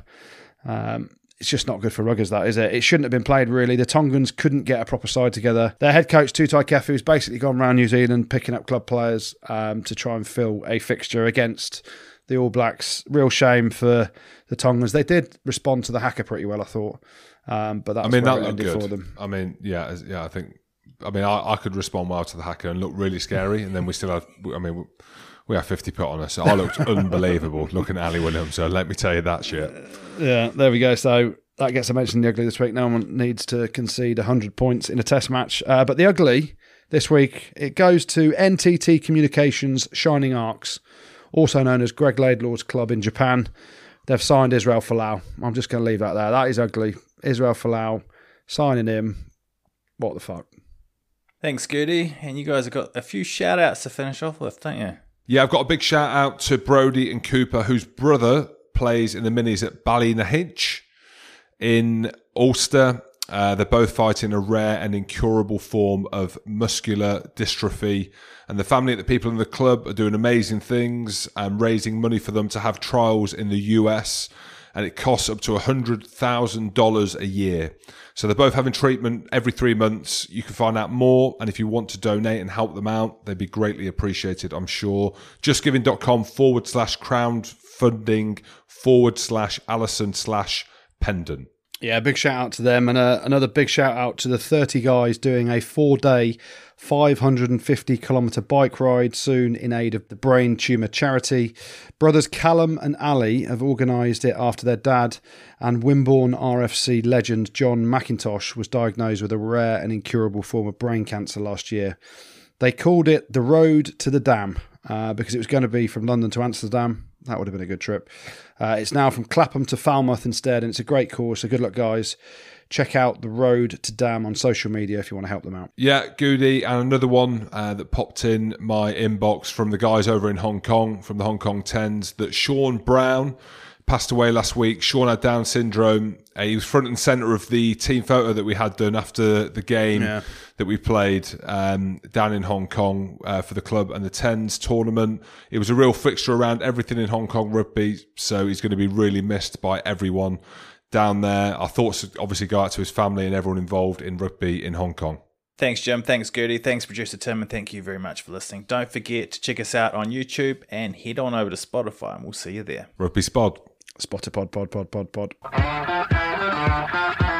S1: Um, it's just not good for ruggers, that, is it? It shouldn't have been played, really. The Tongans couldn't get a proper side together. Their head coach, Tutai Kefu, has basically gone around New Zealand picking up club players um, to try and fill a fixture against the All Blacks. Real shame for the Tongans. They did respond to the haka pretty well, I thought. Um, but that's
S2: I mean,
S1: where
S2: that
S1: it
S2: looked
S1: ended
S2: good
S1: for them.
S2: I mean, yeah, yeah, I think, I mean, I, I could respond well to the haka and look really scary. And then we still have, I mean, we have fifty put on us. So I looked unbelievable looking at Ali Williams. So let me tell you that shit.
S1: Yeah, there we go. So that gets a mention in the ugly this week. No one needs to concede one hundred points in a test match. Uh, but the ugly this week, it goes to N T T Communications Shining Arcs, also known as Greg Laidlaw's club in Japan. They've signed Israel Folau. I'm just going to leave that there. That is ugly. Israel Folau, signing him. What the fuck?
S3: Thanks, Goody. And you guys have got a few shout-outs to finish off with, don't you?
S2: Yeah, I've got a big shout out to Brody and Cooper, whose brother plays in the minis at Ballynahitch in Ulster. Uh, they're both fighting a rare and incurable form of muscular dystrophy. And the family and the people in the club are doing amazing things and raising money for them to have trials in the U S. And it costs up to one hundred thousand dollars a year. So they're both having treatment every three months. You can find out more. And if you want to donate and help them out, they'd be greatly appreciated, I'm sure. justgiving.com forward slash crowdfunding forward slash Allison slash pendant.
S1: Yeah, big shout out to them. And uh, another big shout out to the thirty guys doing a four-day, five hundred fifty kilometre bike ride soon in aid of the Brain Tumour Charity. Brothers Callum and Ali have organised it after their dad and Wimborne R F C legend John McIntosh was diagnosed with a rare and incurable form of brain cancer last year. They called it the Road to the Dam uh, because it was going to be from London to Amsterdam. That would have been a good trip. Uh, it's now from Clapham to Falmouth instead, and it's a great course. So good luck, guys. Check out the Road to Dam on social media if you want to help them out.
S2: Yeah, Goody, and another one uh, that popped in my inbox from the guys over in Hong Kong, from the Hong Kong Tens, that Sean Brown passed away last week. Sean had Down syndrome. Uh, he was front and centre of the team photo that we had done after the game yeah. that we played um, down in Hong Kong uh, for the club and the Tens tournament. It was a real fixture around everything in Hong Kong rugby, so he's going to be really missed by everyone down there. Our thoughts obviously go out to his family and everyone involved in rugby in Hong Kong.
S3: Thanks, Jim. Thanks, Gertie. Thanks, Producer Tim. And thank you very much for listening. Don't forget to check us out on YouTube and head on over to Spotify, and we'll see you there.
S2: Rugby Spod.
S1: Spotify, pod, pod, pod, pod, pod.